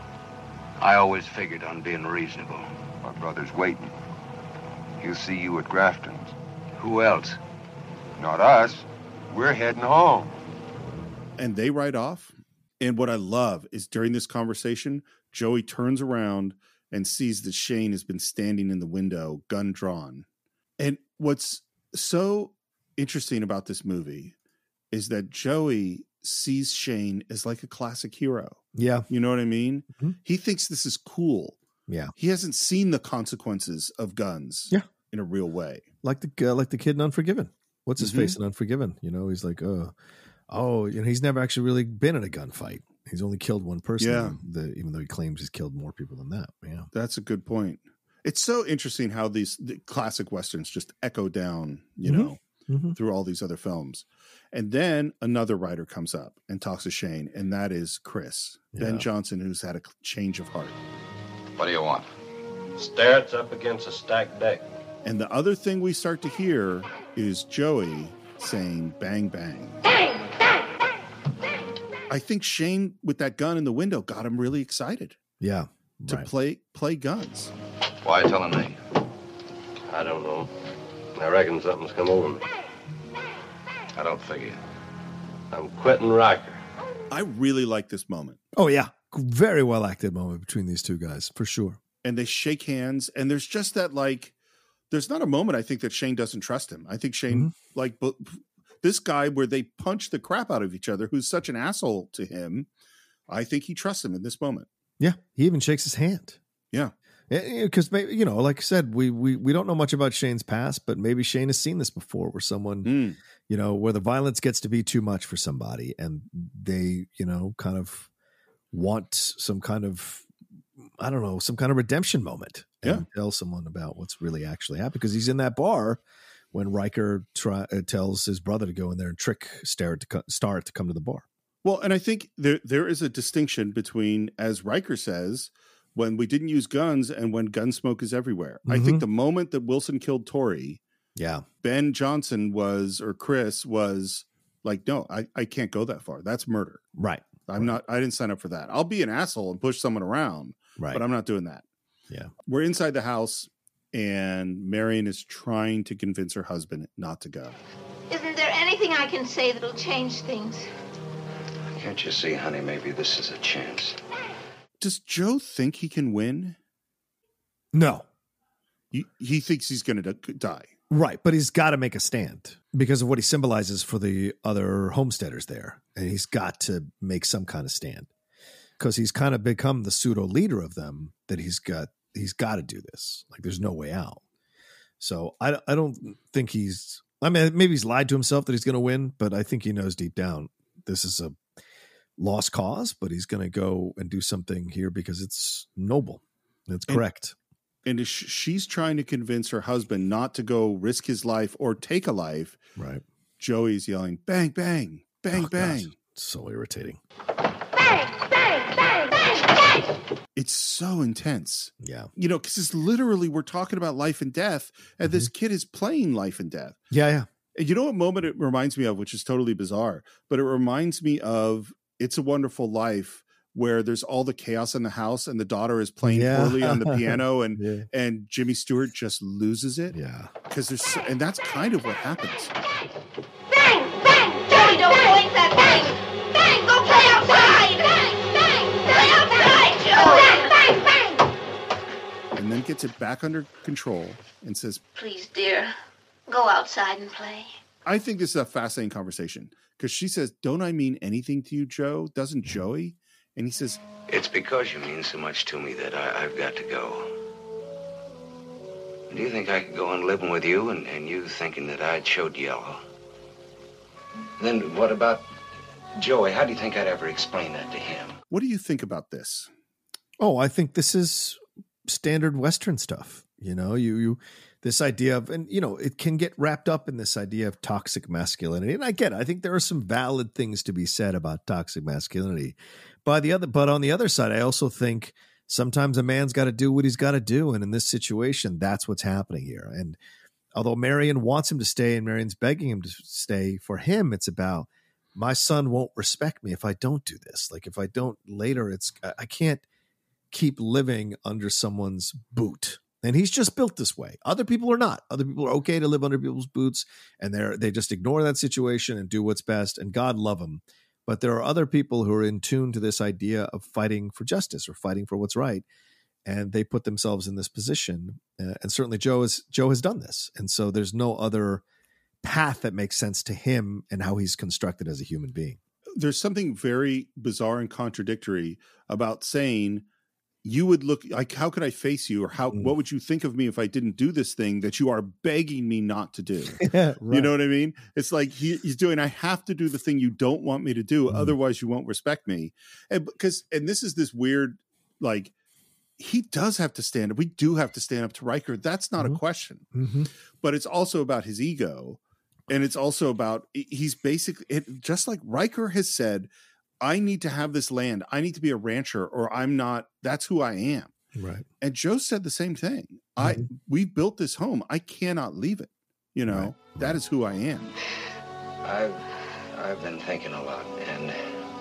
I always figured on being reasonable. My brother's waiting. He'll see you at Grafton's. Who else? Not us. We're heading home. And they ride off. And what I love is during this conversation, Joey turns around and sees that Shane has been standing in the window, gun drawn. And what's so interesting about this movie is that Joey sees Shane as like a classic hero. Yeah. You know what I mean? Mhm. He thinks this is cool. Yeah. He hasn't seen the consequences of guns Yeah. in a real way. Like the, uh, like the kid in Unforgiven. What's his Mhm. face in Unforgiven? You know, he's like, uh, oh, you know, he's never actually really been in a gunfight. He's only killed one person. Yeah. The, even though he claims he's killed more people than that. Yeah. That's a good point. It's so interesting how these the classic Westerns just echo down, you Mm-hmm. know, mm-hmm. through all these other films. And then another writer comes up and talks to Shane, and that is Chris. Yeah. Ben Johnson, who's had a change of heart. What do you want? Starrett's up against a stacked deck. And the other thing we start to hear is Joey saying bang, bang. Bang, bang, bang, bang. I think Shane, with that gun in the window, got him really excited. Yeah. To right. play play guns. Why are you telling me? I don't know. I reckon something's come over me. I don't figure. I'm quitting Riker. I really like this moment. Oh, yeah. Very well acted moment between these two guys, for sure. And they shake hands, and there's just that, like, there's not a moment I think that Shane doesn't trust him. I think Shane, mm-hmm. like, bu- this guy where they punch the crap out of each other, who's such an asshole to him, I think he trusts him in this moment. Yeah, he even shakes his hand. Yeah. Because, maybe you know, like I said, we, we we don't know much about Shane's past, but maybe Shane has seen this before where someone, mm. you know, where the violence gets to be too much for somebody and they, you know, kind of want some kind of, I don't know, some kind of redemption moment. And yeah. tell someone about what's really actually happened. Because he's in that bar when Riker try, uh, tells his brother to go in there and trick Starrett to, co- Starrett to come to the bar. Well, and I think there there is a distinction between, as Riker says, when we didn't use guns and when gun smoke is everywhere. Mm-hmm. I think the moment that Wilson killed Tori, yeah, Ben Johnson was, or Chris was like, no, I, I can't go that far. That's murder. Right. I'm right. not, I didn't sign up for that. I'll be an asshole and push someone around, right. but I'm not doing that. Yeah. We're inside the house and Marion is trying to convince her husband not to go. Isn't there anything I can say that'll change things? Can't you see, honey, maybe this is a chance. Does Joe think he can win? No. He, he thinks he's going to die. Right, but he's got to make a stand because of what he symbolizes for the other homesteaders there. And he's got to make some kind of stand because he's kind of become the pseudo leader of them that he's got. He's got to do this. Like there's no way out. So I, I don't think he's, I mean, maybe he's lied to himself that he's going to win, but I think he knows deep down this is a lost cause, but he's going to go and do something here because it's noble. It's correct. And, and she's trying to convince her husband not to go risk his life or take a life. Right. Joey's yelling, bang, bang, bang, oh, bang. Gosh. So irritating. Bang, bang, bang, bang, bang. It's so intense. Yeah. You know, because it's literally, we're talking about life and death, and mm-hmm. this kid is playing life and death. Yeah, yeah. And you know what moment it reminds me of, which is totally bizarre, but it reminds me of It's a Wonderful Life, where there's all the chaos in the house and the daughter is playing yeah. poorly on the piano and yeah. and Jimmy Stewart just loses it. Yeah. Because there's so, and that's kind of what happens. Bang, bang, Joey, don't blink that bang. Bang, go play outside. Bang, bang, play outside, Joe. Bang, bang, bang. And then gets it back under control and says, please, dear, go outside and play. I think this is a fascinating conversation because she says, don't I mean anything to you, Joe? Doesn't Joey? And he says, it's because you mean so much to me that I, I've got to go. Do you think I could go on living with you and, and you thinking that I'd showed yellow? Then what about Joey? How do you think I'd ever explain that to him? What do you think about this? Oh, I think this is standard Western stuff. You know, you, you, this idea of, and you know, it can get wrapped up in this idea of toxic masculinity. And I get it. I think there are some valid things to be said about toxic masculinity. By the other, but on the other side, I also think sometimes a man's got to do what he's got to do. And in this situation, that's what's happening here. And although Marion wants him to stay and Marion's begging him to stay, for him, it's about, my son won't respect me if I don't do this. Like if I don't later, it's, I can't keep living under someone's boot. And he's just built this way. Other people are not. Other people are okay to live under people's boots and they're, they just ignore that situation and do what's best. And God love them. But there are other people who are in tune to this idea of fighting for justice or fighting for what's right. And they put themselves in this position. Uh, and certainly Joe, is, Joe has done this. And so there's no other path that makes sense to him and how he's constructed as a human being. There's something very bizarre and contradictory about saying you would look like, how could I face you? Or how, Mm. what would you think of me if I didn't do this thing that you are begging me not to do? Yeah, You right. know what I mean? It's like he, he's doing, I have to do the thing you don't want me to do. Mm. Otherwise you won't respect me. And because, and this is this weird, like, he does have to stand up. We do have to stand up to Riker. That's not Mhm. a question, Mhm. but it's also about his ego. And it's also about, he's basically, it, just like Riker has said, I need to have this land. I need to be a rancher or I'm not, that's who I am. Right. And Joe said the same thing. I, Mhm. we built this home. I cannot leave it. You know, Right, that is who I am. I've I've been thinking a lot, and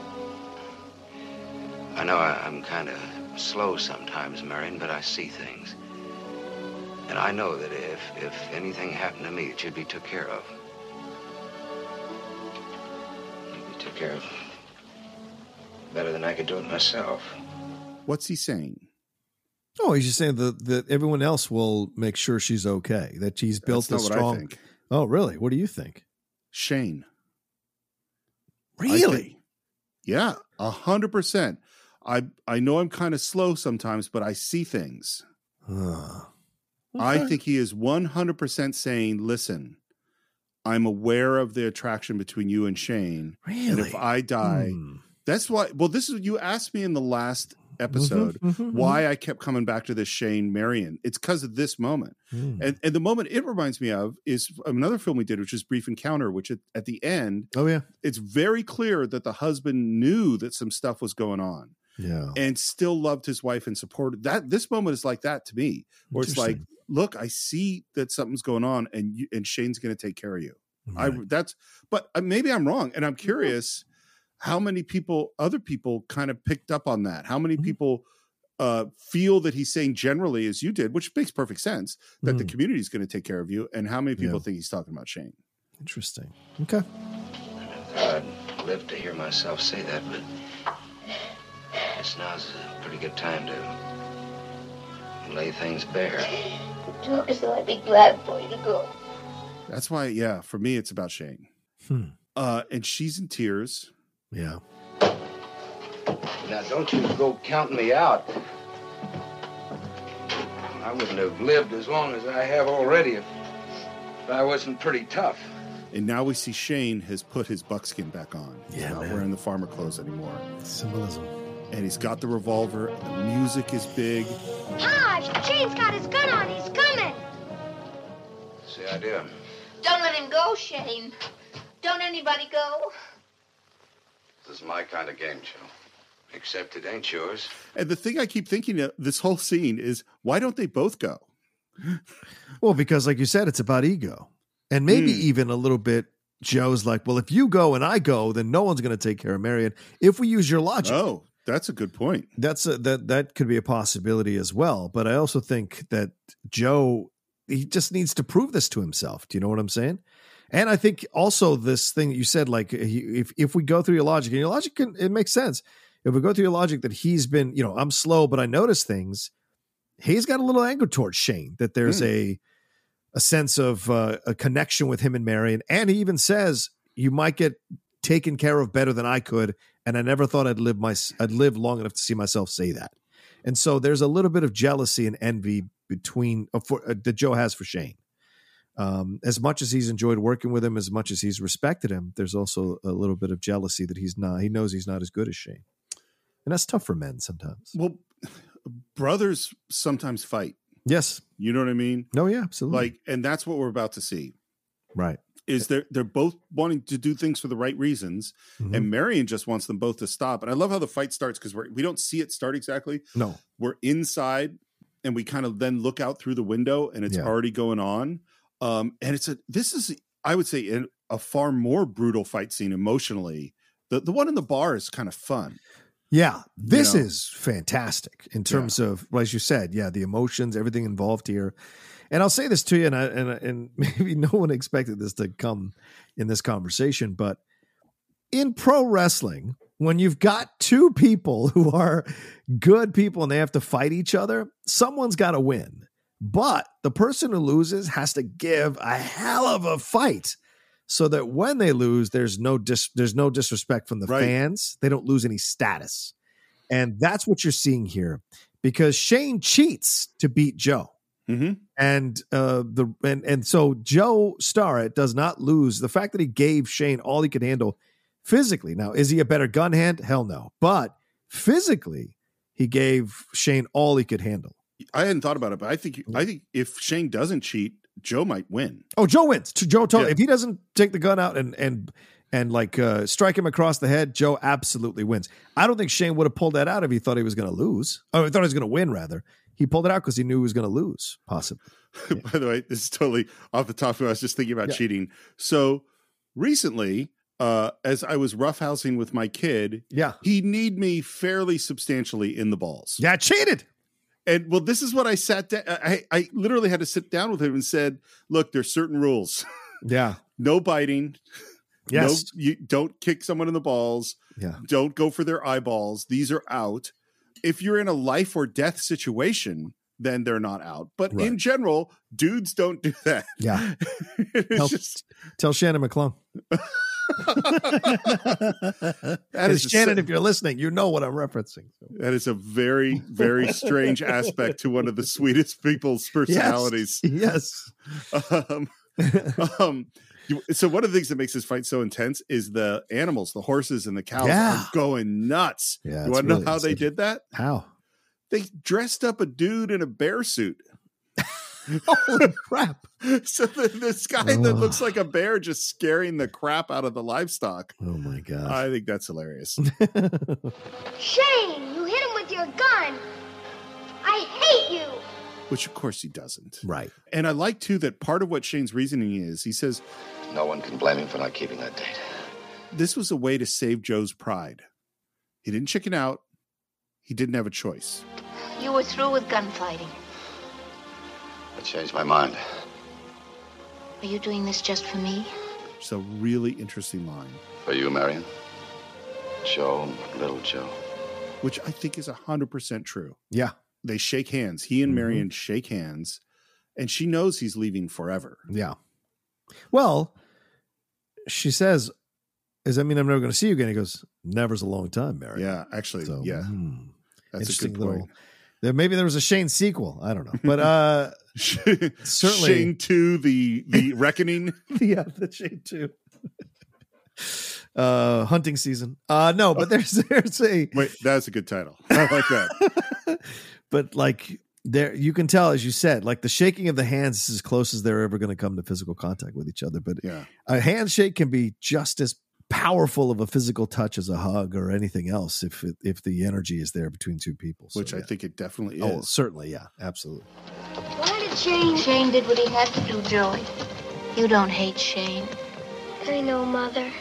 I know I, I'm kind of slow sometimes, Marion, but I see things, and I know that if if anything happened to me, it should be took care of. It'd be took care of better than I could do it myself. What's he saying? Oh, he's just saying that, that everyone else will make sure she's okay, that she's built That's a not what I strong. think. Oh, really? What do you think? Shane. I Really? think- yeah, a hundred percent. I I know I'm kind of slow sometimes, but I see things. Uh, I okay. think he is one hundred percent saying, listen, I'm aware of the attraction between you and Shane. Really? And if I die, Hmm. that's why, well, this is, you asked me in the last episode Mhm, mhm, why I kept coming back to this Shane Marion. It's because of this moment. mhm. And, and the moment it reminds me of is another film we did, which is Brief Encounter, which at, at the end, Oh, yeah. it's very clear that the husband knew that some stuff was going on Yeah. and still loved his wife and supported that. This moment is like that to me, where it's like, Interesting. look, I see that something's going on and you, and Shane's going to take care of you. I Right. that's, but uh, maybe I'm wrong. And I'm curious how many people, other people kind of picked up on that. How many Mhm. people uh, feel that he's saying generally, as you did, which makes perfect sense, that the Mm. community is going to take care of you. And how many people Yeah. think he's talking about Shane? Interesting. Okay. I'd live to hear myself say that, but this now's a pretty good time to lay things bare. Talk as though I'd be glad for you to go. That's why, yeah, for me, it's about Shane. Hmm. Uh, and she's in tears. Yeah. Now, don't you go counting me out. I wouldn't have lived as long as I have already if, if I wasn't pretty tough. And now we see Shane has put his buckskin back on. He's Yeah, not man. wearing the farmer clothes anymore. Symbolism. And he's got the revolver. And the music is big. Hodge, Shane's got his gun on. He's coming. That's the idea. Don't let him go, Shane. Don't anybody go. This is my kind of game, Joe. Except it ain't yours. And the thing I keep thinking of this whole scene is, why don't they both go? Well, because like you said, it's about ego. And maybe Hmm. even a little bit, Joe's like, well, if you go and I go, then no one's going to take care of Marion. If we use your logic, Oh, that's a good point. that's a, that that could be a possibility as well. But I also think that Joe, he just needs to prove this to himself. Do you know what I'm saying? And I think also this thing that you said, like he, if if we go through your logic, and your logic can, it makes sense. If we go through your logic that he's been, you know, I'm slow, but I notice things. He's got a little anger towards Shane, that there's Hmm. a a sense of uh, a connection with him and Marion. And he even says, you might get taken care of better than I could. And I never thought I'd live my, I'd live long enough to see myself say that. And so there's a little bit of jealousy and envy between uh, for, uh, that Joe has for Shane. Um, as much as he's enjoyed working with him, as much as he's respected him, there's also a little bit of jealousy that he's not, he knows he's not as good as Shane. And that's tough for men sometimes. Well, brothers sometimes fight. Yes. You know what I mean? No, yeah, absolutely. Like, and that's what we're about to see. Right. Is they're they're both wanting to do things for the right reasons, Mhm. and Marion just wants them both to stop. And I love how the fight starts because we're we don't see it start exactly. No. We're inside, and we kind of then look out through the window, and it's Yeah. already going on. Um, and it's a this is I would say a, a far more brutal fight scene emotionally. The the one in the bar is kind of fun. Yeah, this You know? is fantastic in terms of, well, as you said, yeah, the emotions, everything involved here. And I'll say this to you, and I, and and maybe no one expected this to come in this conversation, but in pro wrestling, when you've got two people who are good people and they have to fight each other, someone's got to win. But the person who loses has to give a hell of a fight, so that when they lose, there's no dis- there's no disrespect from the Right. fans. They don't lose any status. And that's what you're seeing here. because Shane cheats to beat Joe. Mm-hmm. And uh, the and and so Joe Starrett does not lose. The fact that he gave Shane all he could handle physically. Now, is he a better gun hand? Hell no. But physically, he gave Shane all he could handle. I hadn't thought about it, but I think I think if Shane doesn't cheat, Joe might win. Oh, Joe wins. Joe totally. Yeah. If he doesn't take the gun out and and and like uh, strike him across the head, Joe absolutely wins. I don't think Shane would have pulled that out if he thought he was going to lose. Oh, he thought he was going to win, rather. He pulled it out because he knew he was going to lose, possibly. Yeah. By the way, this is totally off the top of it. I was just thinking about Yeah. cheating. So recently, uh, as I was roughhousing with my kid, yeah, he kneed me fairly substantially in the balls. Yeah, cheated. And well, this is what I sat down. I, I literally had to sit down with him and said, look, there's certain rules. Yeah. No biting. Yes. No, you don't kick someone in the balls. Yeah. Don't go for their eyeballs. These are out. If you're in a life or death situation, then they're not out. But Right. in general, dudes don't do that. Yeah. It's tell, just tell Shannon McClung. that And is a Shannon, se- if you're listening, you know what I'm referencing. that is a very, very strange aspect to one of the sweetest people's personalities. Yes. Um, um, you- so one of the things that makes this fight so intense is the animals, the horses and the cows Yeah. are going nuts. Yeah, you it's want to know really how they insane. did that? How? They dressed up a dude in a bear suit. Holy crap. So the, this guy that looks like a bear just scaring the crap out of the livestock. Oh my God. I think that's hilarious. Shane, you hit him with your gun. I hate you. Which of course he doesn't. Right. And I like too that part of what Shane's reasoning is, he says, No one can blame him for not keeping that date. this was a way to save Joe's pride. He didn't chicken out. He didn't have a choice. You were through with gunfighting. I changed my mind. Are you doing this just for me? It's a really interesting line, For you, Marion. Joe, little Joe. which I think is one hundred percent true. Yeah. They shake hands. He and Mhm. Marion shake hands, and she knows he's leaving forever. Yeah. Well, she says, "Does that mean I'm never going to see you again?" He goes, "Never's a long time, Mary." Yeah, actually, So, yeah. hmm, That's a interesting good point. little. There, maybe there was a Shane sequel. I don't know, but uh, certainly Shane two, the the reckoning. yeah, the Shane two. Uh, hunting season. Uh, no, but there's there's a Wait, that's a good title. I like that. but like there, you can tell, as you said, like the shaking of the hands is as close as they're ever going to come to physical contact with each other. But Yeah. a handshake can be just as powerful of a physical touch as a hug or anything else if it, if the energy is there between two people. So, Which I yeah. think it definitely is. Oh, certainly, yeah, absolutely. Why did Shane? Shane did what he had to do, Joey. You don't hate Shane. I know, Mother.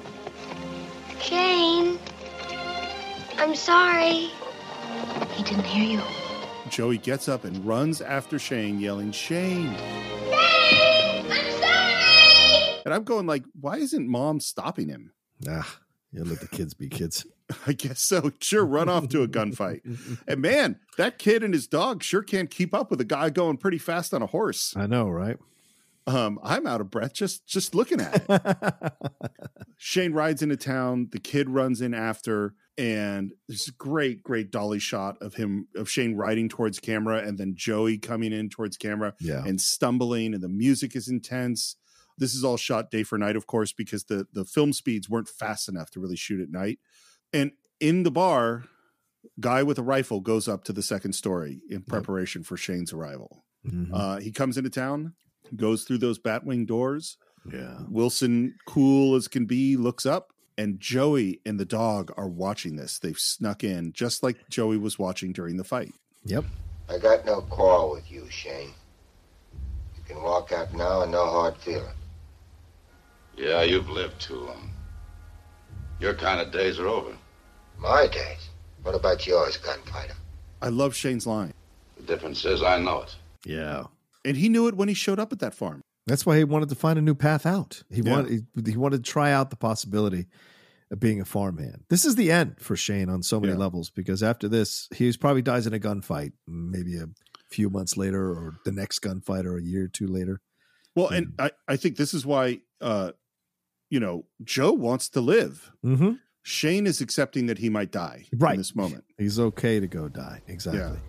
Shane, I'm sorry. He didn't hear you. Joey gets up and runs after Shane, yelling, "Shane!" Shane, I'm sorry. And I'm going like, why isn't Mom stopping him? Ah, you let the kids be kids. I guess so. Sure, run off to a gunfight. And man, that kid and his dog sure can't keep up with a guy going pretty fast on a horse. I know, right? Um, I'm out of breath just just looking at it. Shane rides into town. The kid runs in after, and there's a great, great dolly shot of him of Shane riding towards camera, and then Joey coming in towards camera Yeah. and stumbling, and the music is intense. This is all shot day for night, of course, because the the film speeds weren't fast enough to really shoot at night. And in the bar, guy with a rifle goes up to the second story in preparation for Shane's arrival. Mhm. Uh, he comes into town, goes through those Batwing doors. Yeah. Wilson, cool as can be, looks up, and Joey and the dog are watching this. They've snuck in, just like Joey was watching during the fight. Yep. I got no quarrel with you, Shane. You can walk out now and no hard feeling. Yeah, you've lived too long. Your kind of days are over. My days? What about yours, gunfighter? I love Shane's line. The difference is I know it. Yeah. And he knew it when he showed up at that farm. That's why he wanted to find a new path out. He Yeah. wanted he, he wanted to try out the possibility of being a farmhand. This is the end for Shane on so many Yeah. levels, because after this, he probably dies in a gunfight, maybe a few months later, or the next gunfight, or a year or two later. Well, and I, I think this is why, uh, you know, Joe wants to live. Mm-hmm. Shane is accepting that he might die Right. in this moment. He's okay to go die. Exactly.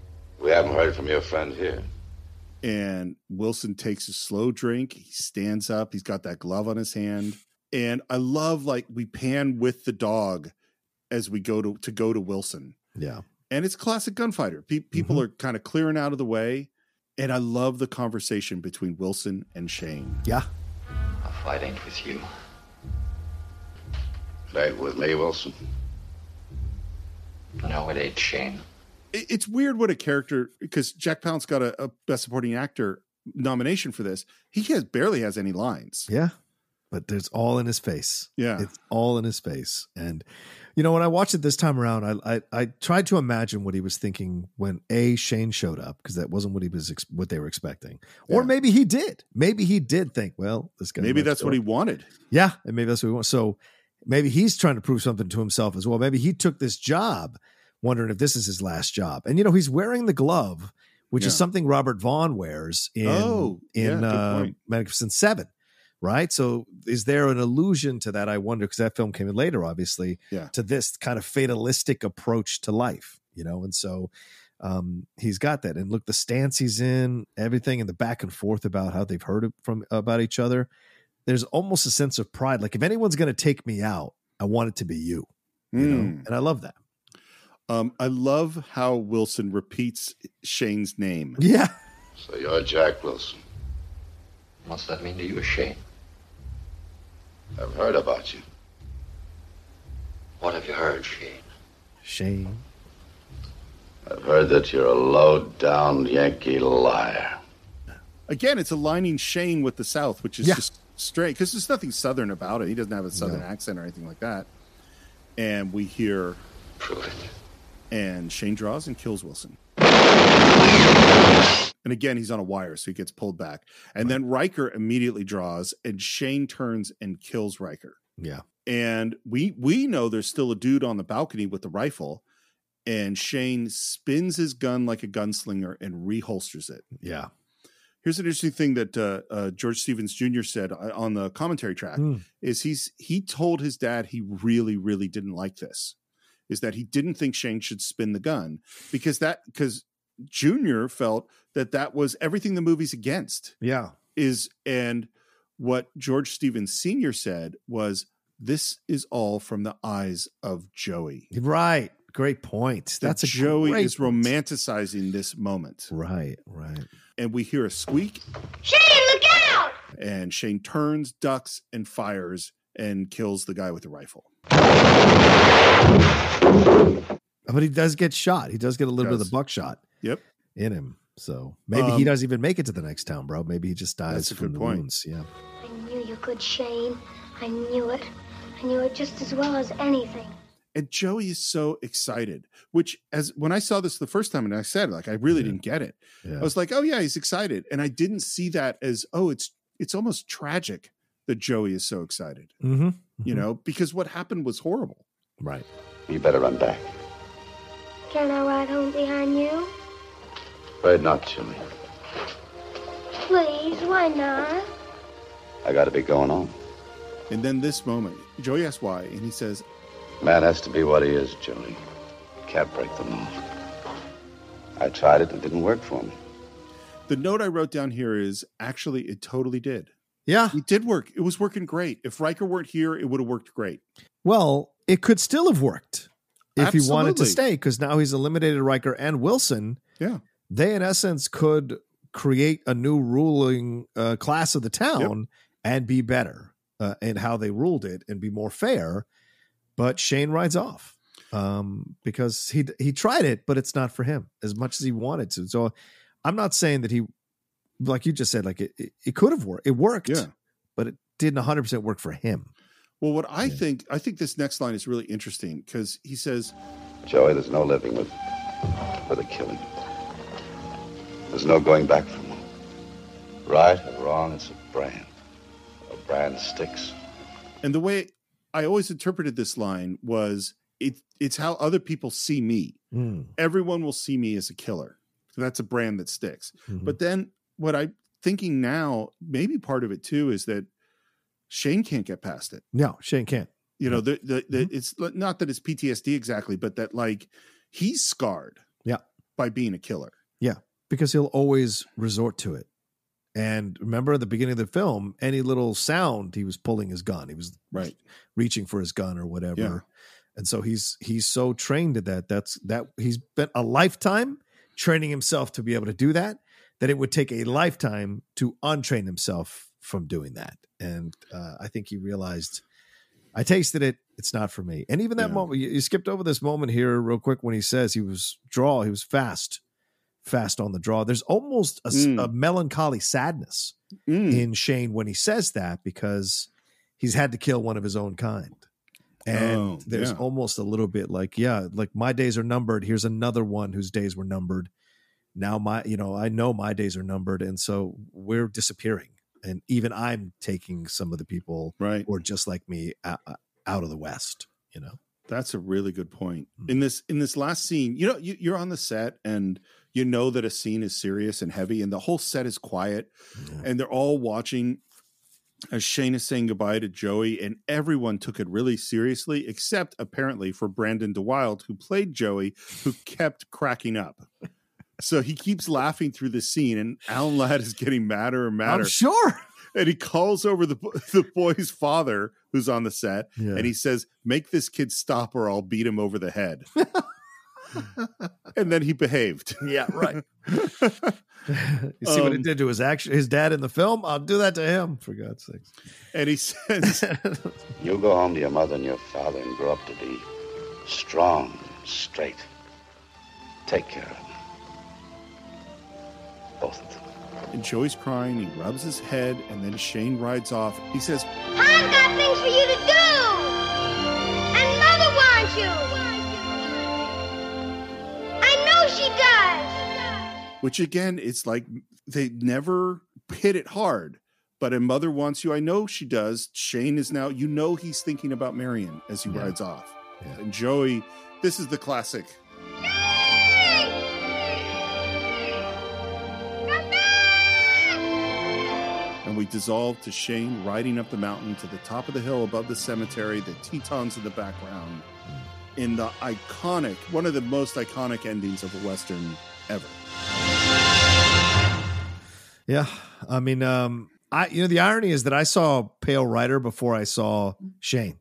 We haven't heard from your friend here. And Wilson takes a slow drink. He stands up. He's got that glove on his hand. And I love, like, we pan with the dog as we go to, to go to Wilson. Yeah. And it's classic gunfighter. Pe- people mm-hmm. are kind of clearing out of the way. And I love the conversation between Wilson and Shane. Yeah. A fight ain't with you. It ain't with me, Wilson. No, it ain't, Shane. It's weird what a character, because Jack Palance got a, a Best Supporting Actor nomination for this. He has barely has any lines. Yeah, but there's all in his face. Yeah, it's all in his face. And you know, when I watched it this time around, I I, I tried to imagine what he was thinking when a Shane showed up, because that wasn't what he was ex- what they were expecting, or yeah. maybe he did. Maybe he did think, well, this guy. Maybe that's what he wanted. Yeah, and maybe that's what he wants. So maybe he's trying to prove something to himself as well. Maybe he took this job wondering if this is his last job. And, you know, he's wearing the glove, which yeah. is something Robert Vaughn wears in, oh, in yeah, uh, Magnificent Seven, right? So is there an allusion to that, I wonder, because that film came in later, obviously, yeah. to this kind of fatalistic approach to life, you know? And so um, he's got that. And look, the stance he's in, everything, and the back and forth about how they've heard from about each other. There's almost a sense of pride. Like, if anyone's going to take me out, I want it to be you, you mm. know? And I love that. Um, I love how Wilson repeats Shane's name. Yeah. So you're Jack Wilson. What's that mean to you, Shane? I've heard about you. What have you heard, Shane? Shane. I've heard that you're a low-down Yankee liar. Again, it's aligning Shane with the South, which is yeah. just straight, because there's nothing Southern about it. He doesn't have a Southern no. accent or anything like that. And we hear... Prove it. And Shane draws and kills Wilson. And again, he's on a wire, so he gets pulled back. And right. then Riker immediately draws, and Shane turns and kills Riker. Yeah. And we we know there's still a dude on the balcony with the rifle, and Shane spins his gun like a gunslinger and reholsters it. Yeah. Here's an interesting thing that uh, uh, George Stevens Junior said on the commentary track mm. is he's he told his dad he really, really didn't like this. Is that he didn't think Shane should spin the gun because that because Junior felt that that was everything the movie's against. Yeah. Is and what George Stevens Senior said was, this is all from the eyes of Joey. Right. Great point. That's that a Joey great is point. romanticizing this moment. Right. Right. And we hear a squeak. Shane, look out! And Shane turns, ducks, and fires and kills the guy with the rifle. But he does get shot. He does get a little bit of the buckshot yep. in him. So maybe um, he doesn't even make it to the next town, bro. Maybe he just dies from the point. wounds. Yeah. I knew you could, Shane. I knew it. I knew it just as well as anything. And Joey is so excited, which as when I saw this the first time and I said, like, I really yeah. didn't get it. Yeah. I was like, oh yeah, he's excited. And I didn't see that as, oh, it's, it's almost tragic that Joey is so excited, mm-hmm. you mm-hmm. know, because what happened was horrible. Right. You better run back. Can I ride home behind you? Afraid not, Jimmy. Please, why not? I gotta be going on. And then this moment, Joey asks why, and he says, man has to be what he is, Jimmy. Can't break the mold. I tried it, it didn't work for me. The note I wrote down here is, actually, it totally did. Yeah. It did work. It was working great. If Riker weren't here, it would have worked great. Well, it could still have worked if Absolutely. he wanted to stay, because now he's eliminated Riker and Wilson. Yeah. They, in essence, could create a new ruling uh, class of the town yep. and be better uh, in how they ruled it and be more fair. But Shane rides off um, because he he tried it, but it's not for him as much as he wanted to. So I'm not saying that he, like you just said, like it, it, it could have worked. It worked, yeah. but it didn't one hundred percent work for him. Well, what I yeah. think, I think this next line is really interesting because he says, Joey, there's no living with, with a killing. There's no going back from them. Right or wrong, it's a brand. A brand sticks. And the way I always interpreted this line was, it, it's how other people see me. Mm. Everyone will see me as a killer. So that's a brand that sticks. Mm-hmm. But then what I'm thinking now, maybe part of it too, is that Shane can't get past it. No, Shane can't. You know, the, the, the mm-hmm. it's not that it's P T S D exactly, but that like he's scarred yeah. by being a killer. Yeah, because he'll always resort to it. And remember at the beginning of the film, any little sound, he was pulling his gun. He was right reaching for his gun or whatever. Yeah. And so he's he's so trained to that. That's that he's spent a lifetime training himself to be able to do that, that it would take a lifetime to untrain himself from doing that. And uh, I think he realized, I tasted it, it's not for me. And even that Yeah. moment, you, you skipped over this moment here real quick when he says he was draw, he was fast. fast on the draw. There's almost a, Mm. a melancholy sadness Mm. in Shane when he says that, because he's had to kill one of his own kind. And Oh, there's yeah. almost a little bit like, yeah, like my days are numbered. Here's another one whose days were numbered. Now my, you know, I know my days are numbered. And so we're disappearing. And even I'm taking some of the people right. who are just like me out, out of the West, you know? That's a really good point. In this in this last scene, you know, you, you're on the set and you know that a scene is serious and heavy, and the whole set is quiet, Yeah. and they're all watching as Shane is saying goodbye to Joey, and everyone took it really seriously, except apparently for Brandon DeWild, who played Joey, who kept cracking up. So he keeps laughing through the scene, and Alan Ladd is getting madder and madder. I'm sure. And he calls over the the boy's father, who's on the set, Yeah. and he says, "Make this kid stop, or I'll beat him over the head." And then he behaved. Yeah, right. You see what he Um, did to his action, his dad in the film? I'll do that to him, for God's sakes. And he says, You go home to your mother and your father and grow up to be strong, straight. Take care of them. Both of them. and Joey's crying. He rubs his head, and then Shane rides off. He says, I've got things for you to do. And Mother wants you. I know she does. which again, it's like they never hit it hard. But a mother wants you. I know she does. Shane is now, you know, he's thinking about Marion as he Yeah. rides off. Yeah. And Joey, this is the classic. And we dissolve to Shane riding up the mountain to the top of the hill above the cemetery, the Tetons in the background, in the iconic, one of the most iconic endings of a Western ever. Yeah. I mean, um, I you know, the irony is that I saw Pale Rider before I saw Shane.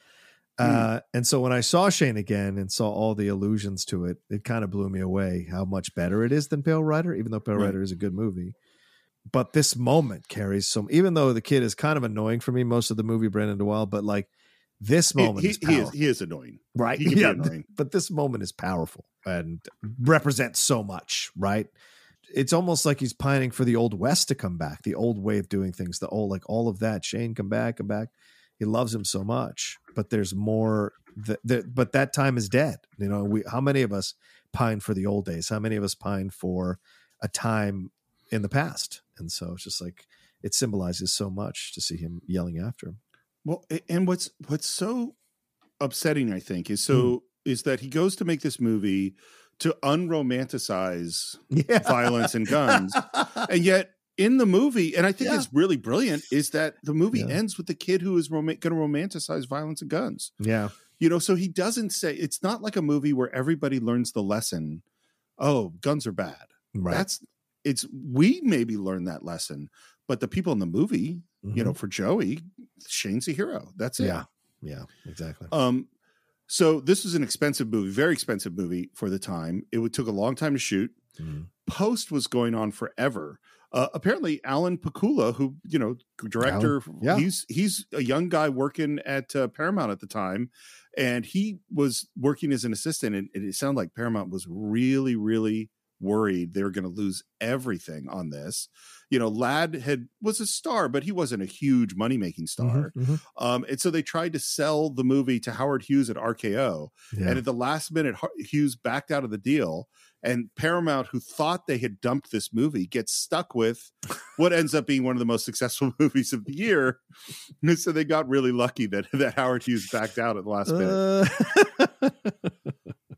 Uh, and so when I saw Shane again and saw all the allusions to it, it kind of blew me away how much better it is than Pale Rider, even though Pale Right. Rider is a good movie. But this moment carries some, even though the kid is kind of annoying for me most of the movie, Brandon DeWild, but like this He, moment he, is he powerful. is he is annoying. Right. He can be Yeah. annoying. But this moment is powerful and represents so much, right? It's almost like he's pining for the old West to come back, the old way of doing things, the old, like all of that. Shane, come back, come back. He loves him so much, but there's more that, that but that time is dead. You know, we, how many of us pine for the old days? How many of us pine for a time in the past? And so it's just like, it symbolizes so much to see him yelling after him. Well, a- and what's what's so upsetting, I think, is so is that he goes to make this movie to unromanticize Yeah. violence and guns, and yet in the movie, and I think Yeah. it's really brilliant, is that the movie Yeah. ends with the kid who is rom- going to romanticize violence and guns. Yeah. You know, so he doesn't say, it's not like a movie where everybody learns the lesson. Oh, guns are bad. Right. That's it's we maybe learn that lesson, but the people in the movie, you know, for Joey, Shane's a hero. That's it. Yeah. Yeah, exactly. Um, so this was an expensive movie, very expensive movie for the time. It would, took a long time to shoot. Mhm. Post was going on forever. Uh, apparently, Alan Pakula, who you know, director, Alan, yeah. he's he's a young guy working at uh, Paramount at the time, and he was working as an assistant. And, and it sounded like Paramount was really, really worried they were going to lose everything on this. You know, Ladd had was a star, but he wasn't a huge money making star. Mhm, mhm. Um, and so they tried to sell the movie to Howard Hughes at R K O. Yeah. And at the last minute, Har- Hughes backed out of the deal. And Paramount, who thought they had dumped this movie, gets stuck with what ends up being one of the most successful movies of the year. And so they got really lucky that, that Howard Hughes backed out at the last minute. Uh,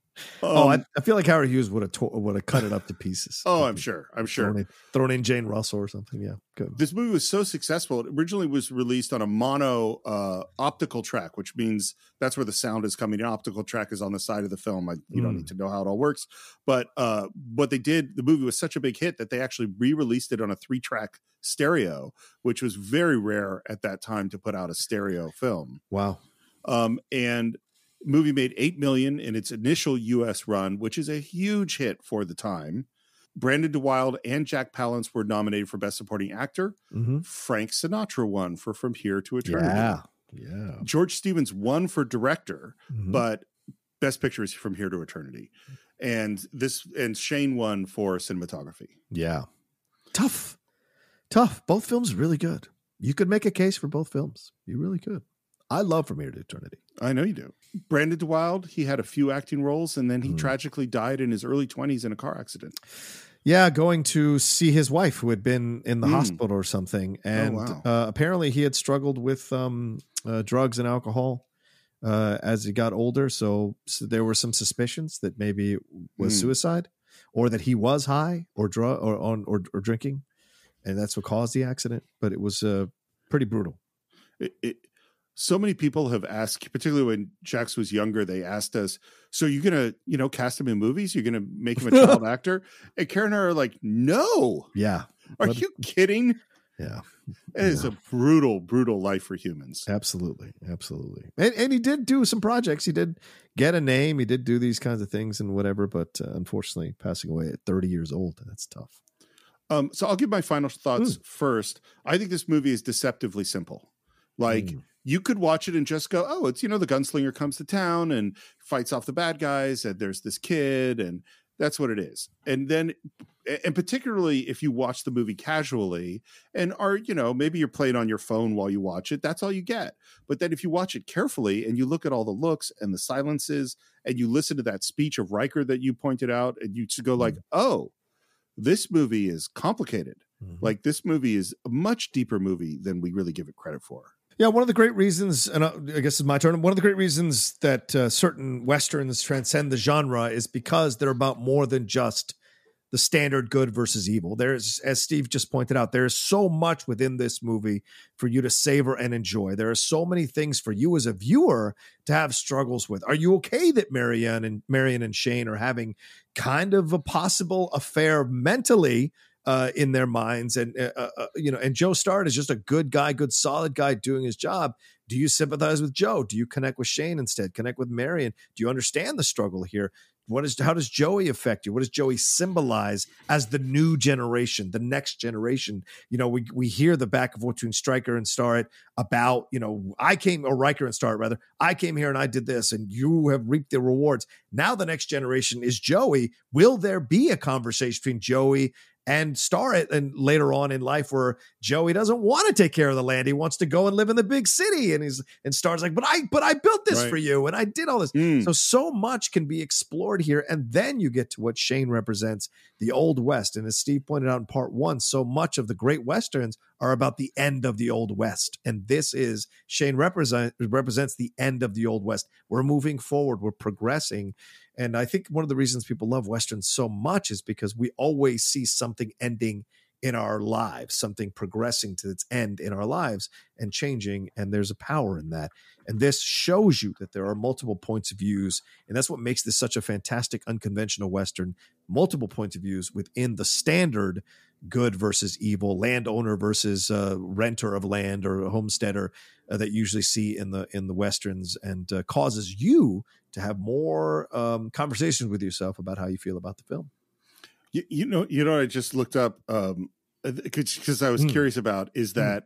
oh, I, Um, I feel like Howard Hughes would have to- would have cut it up to pieces. oh, I'm sure. I'm sure. Thrown in, thrown in Jane Russell or something. Yeah, good. This movie was so successful. It originally was released on a mono uh, optical track, which means that's where the sound is coming in. Optical track is on the side of the film. I, you Mm. don't need to know how it all works. But uh, what they did, the movie was such a big hit that they actually re-released it on a three-track stereo, which was very rare at that time to put out a stereo film. Wow. Um, and movie made eight million dollars in its initial U S run, which is a huge hit for the time. Brandon DeWilde and Jack Palance were nominated for Best Supporting Actor. Mm-hmm. Frank Sinatra won for From Here to Eternity. Yeah, yeah. George Stevens won for director, Mhm. but Best Picture is From Here to Eternity. And this and Shane won for cinematography. Yeah. Tough. Tough. Both films really good. You could make a case for both films. You really could. I love From Here to Eternity. I know you do. Brandon DeWilde, he had a few acting roles, and then he Mm. tragically died in his early twenties in a car accident. Yeah, going to see his wife who had been in the Mm. hospital or something. And wow. uh, apparently he had struggled with um, uh, drugs and alcohol uh, as he got older. So, so there were some suspicions that maybe it was Mm. suicide or that he was high or drug or on or, or drinking. And that's what caused the accident. But it was uh, pretty brutal. It, it, so many people have asked, particularly when Jax was younger, they asked us, so you're going to, you know, cast him in movies? You're going to make him a child actor? And Karen and I are like, no. Yeah. Are But- you kidding? Yeah. It is a brutal, brutal life for humans. Absolutely. Absolutely. And, and he did do some projects. He did get a name. He did do these kinds of things and whatever. But uh, unfortunately, passing away at thirty years old, that's tough. Um, so I'll give my final thoughts Mm. first. I think this movie is deceptively simple. Like, Mm. you could watch it and just go, oh, it's, you know, the gunslinger comes to town and fights off the bad guys, and there's this kid, and that's what it is. And then, and particularly if you watch the movie casually and are, you know, maybe you're playing on your phone while you watch it, that's all you get. But then if you watch it carefully and you look at all the looks and the silences and you listen to that speech of Riker that you pointed out, and you just go like, oh, this movie is complicated. Mm-hmm. Like, this movie is a much deeper movie than we really give it credit for. Yeah, one of the great reasons, and I guess it's my turn. One of the great reasons that uh, certain Westerns transcend the genre is because they're about more than just the standard good versus evil. There's, as Steve just pointed out, there is so much within this movie for you to savor and enjoy. There are so many things for you as a viewer to have struggles with. Are you okay that Marianne and Marion and Shane are having kind of a possible affair mentally uh, in their minds? And, uh, uh, you know, and Joe Starr is just a good guy, good, solid guy doing his job. Do you sympathize with Joe? Do you connect with Shane instead? Connect with Marion? Do you understand the struggle here? What is, how does Joey affect you? What does Joey symbolize as the new generation, the next generation? You know, we we hear the back and forth between Stryker and Starrett about, you know, I came, or Riker and Starrett rather, I came here and I did this, and you have reaped the rewards. Now the next generation is Joey. Will there be a conversation between Joey and Starrett and later on in life where Joey doesn't want to take care of the land? He wants to go and live in the big city. And he's, and Starrett's like, but I, but I built this Right. for you. And I did all this. Mm. So, so much can be explored here. And then you get to what Shane represents, the Old West. And as Steve pointed out in part one, so much of the great Westerns are about the end of the Old West. And this is, Shane represent, represents the end of the Old West. We're moving forward. We're progressing. And I think one of the reasons people love Westerns so much is because we always see something ending in our lives, something progressing to its end in our lives and changing. And there's a power in that. And this shows you that there are multiple points of views. And that's what makes this such a fantastic, unconventional Western. Multiple points of views within the standard good versus evil, landowner versus uh, renter of land or a homesteader uh, that you usually see in the in the Westerns, and uh, causes you to have more um, conversations with yourself about how you feel about the film. You, you know, you know, I just looked up um, because I was Mm. curious about is that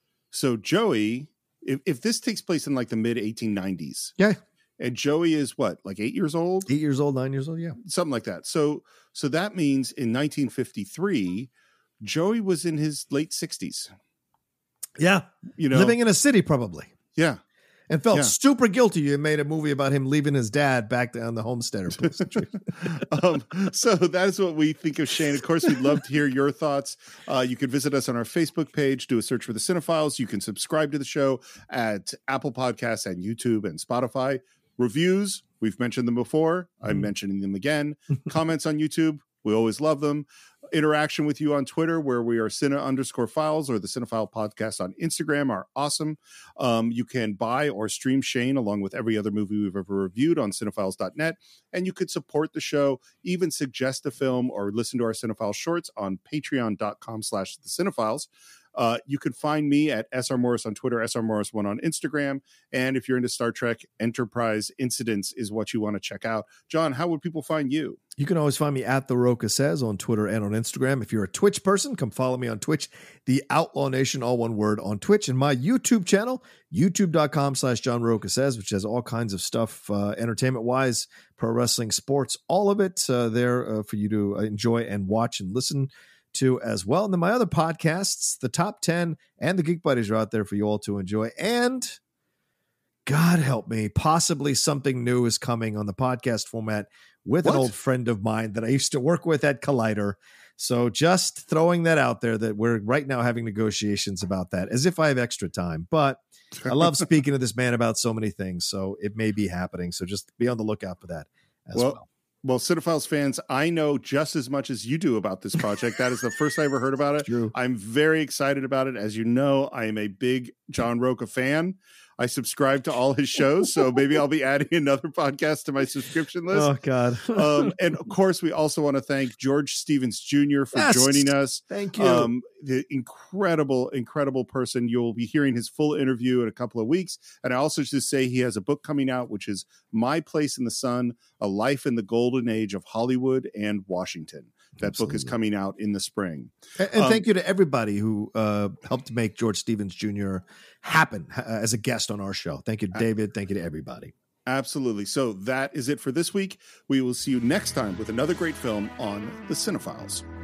so Joey, if, if this takes place in like the mid eighteen nineties, Yeah. and Joey is what, like eight years old, Eight years old, nine years old. Yeah. something like that. So, so that means in nineteen fifty-three, Joey was in his late sixties. Yeah. You know, Living in a city, probably. yeah. And felt Yeah. super guilty. You made a movie about him leaving his dad back down the homesteader. um, so that is what we think of Shane. Of course, we'd love to hear your thoughts. Uh, you can visit us on our Facebook page, do a search for the Cinephiles. You can subscribe to the show at Apple Podcasts and YouTube and Spotify. Reviews, we've mentioned them before. I'm mm. mentioning them again. Comments on YouTube, we always love them. Interaction with you on Twitter, where we are Cine underscore files, or the Cinephile podcast on Instagram, are awesome. Um, you can buy or stream Shane along with every other movie we've ever reviewed on cinephiles dot net. And you could support the show, even suggest a film or listen to our Cinephile shorts on patreon.com slash the Cinephiles. Uh, you can find me at S R Morris on Twitter, S R Morris one on Instagram. And if you're into Star Trek, Enterprise Incidents is what you want to check out. John, how would people find you? You can always find me at The Rocha Says on Twitter and on Instagram. If you're a Twitch person, come follow me on Twitch, The Outlaw Nation, all one word, on Twitch. And my YouTube channel, youtube.com slash John Rocha Says, which has all kinds of stuff, uh, entertainment-wise, pro wrestling, sports, all of it uh, there uh, for you to enjoy and watch and listen to as well. And then my other podcasts, the Top ten and the Geek Buddies, are out there for you all to enjoy. And God help me, possibly something new is coming on the podcast format with what? an old friend of mine that I used to work with at Collider. So just throwing that out there, that we're right now having negotiations about that, as if I have extra time. But I love speaking to this man about so many things, so it may be happening. So just be on the lookout for that as well. well. Well, Cinephiles fans, I know just as much as you do about this project. That is the first I ever heard about it. True. I'm very excited about it. As you know, I am a big John Rocha fan. I subscribe to all his shows, so maybe I'll be adding another podcast to my subscription list. Oh, God. um, and, of course, we also want to thank George Stevens Junior for yes! joining us. Thank you. Um, the incredible, incredible person. You'll be hearing his full interview in a couple of weeks. And I also just say he has a book coming out, which is My Place in the Sun, A Life in the Golden Age of Hollywood and Washington. That Absolutely. book is coming out in the spring. And, and um, thank you to everybody who uh, helped make George Stevens Junior happen uh, as a guest on our show. Thank you, David. Thank you to everybody. Absolutely. So that is it for this week. We will see you next time with another great film on The Cinephiles.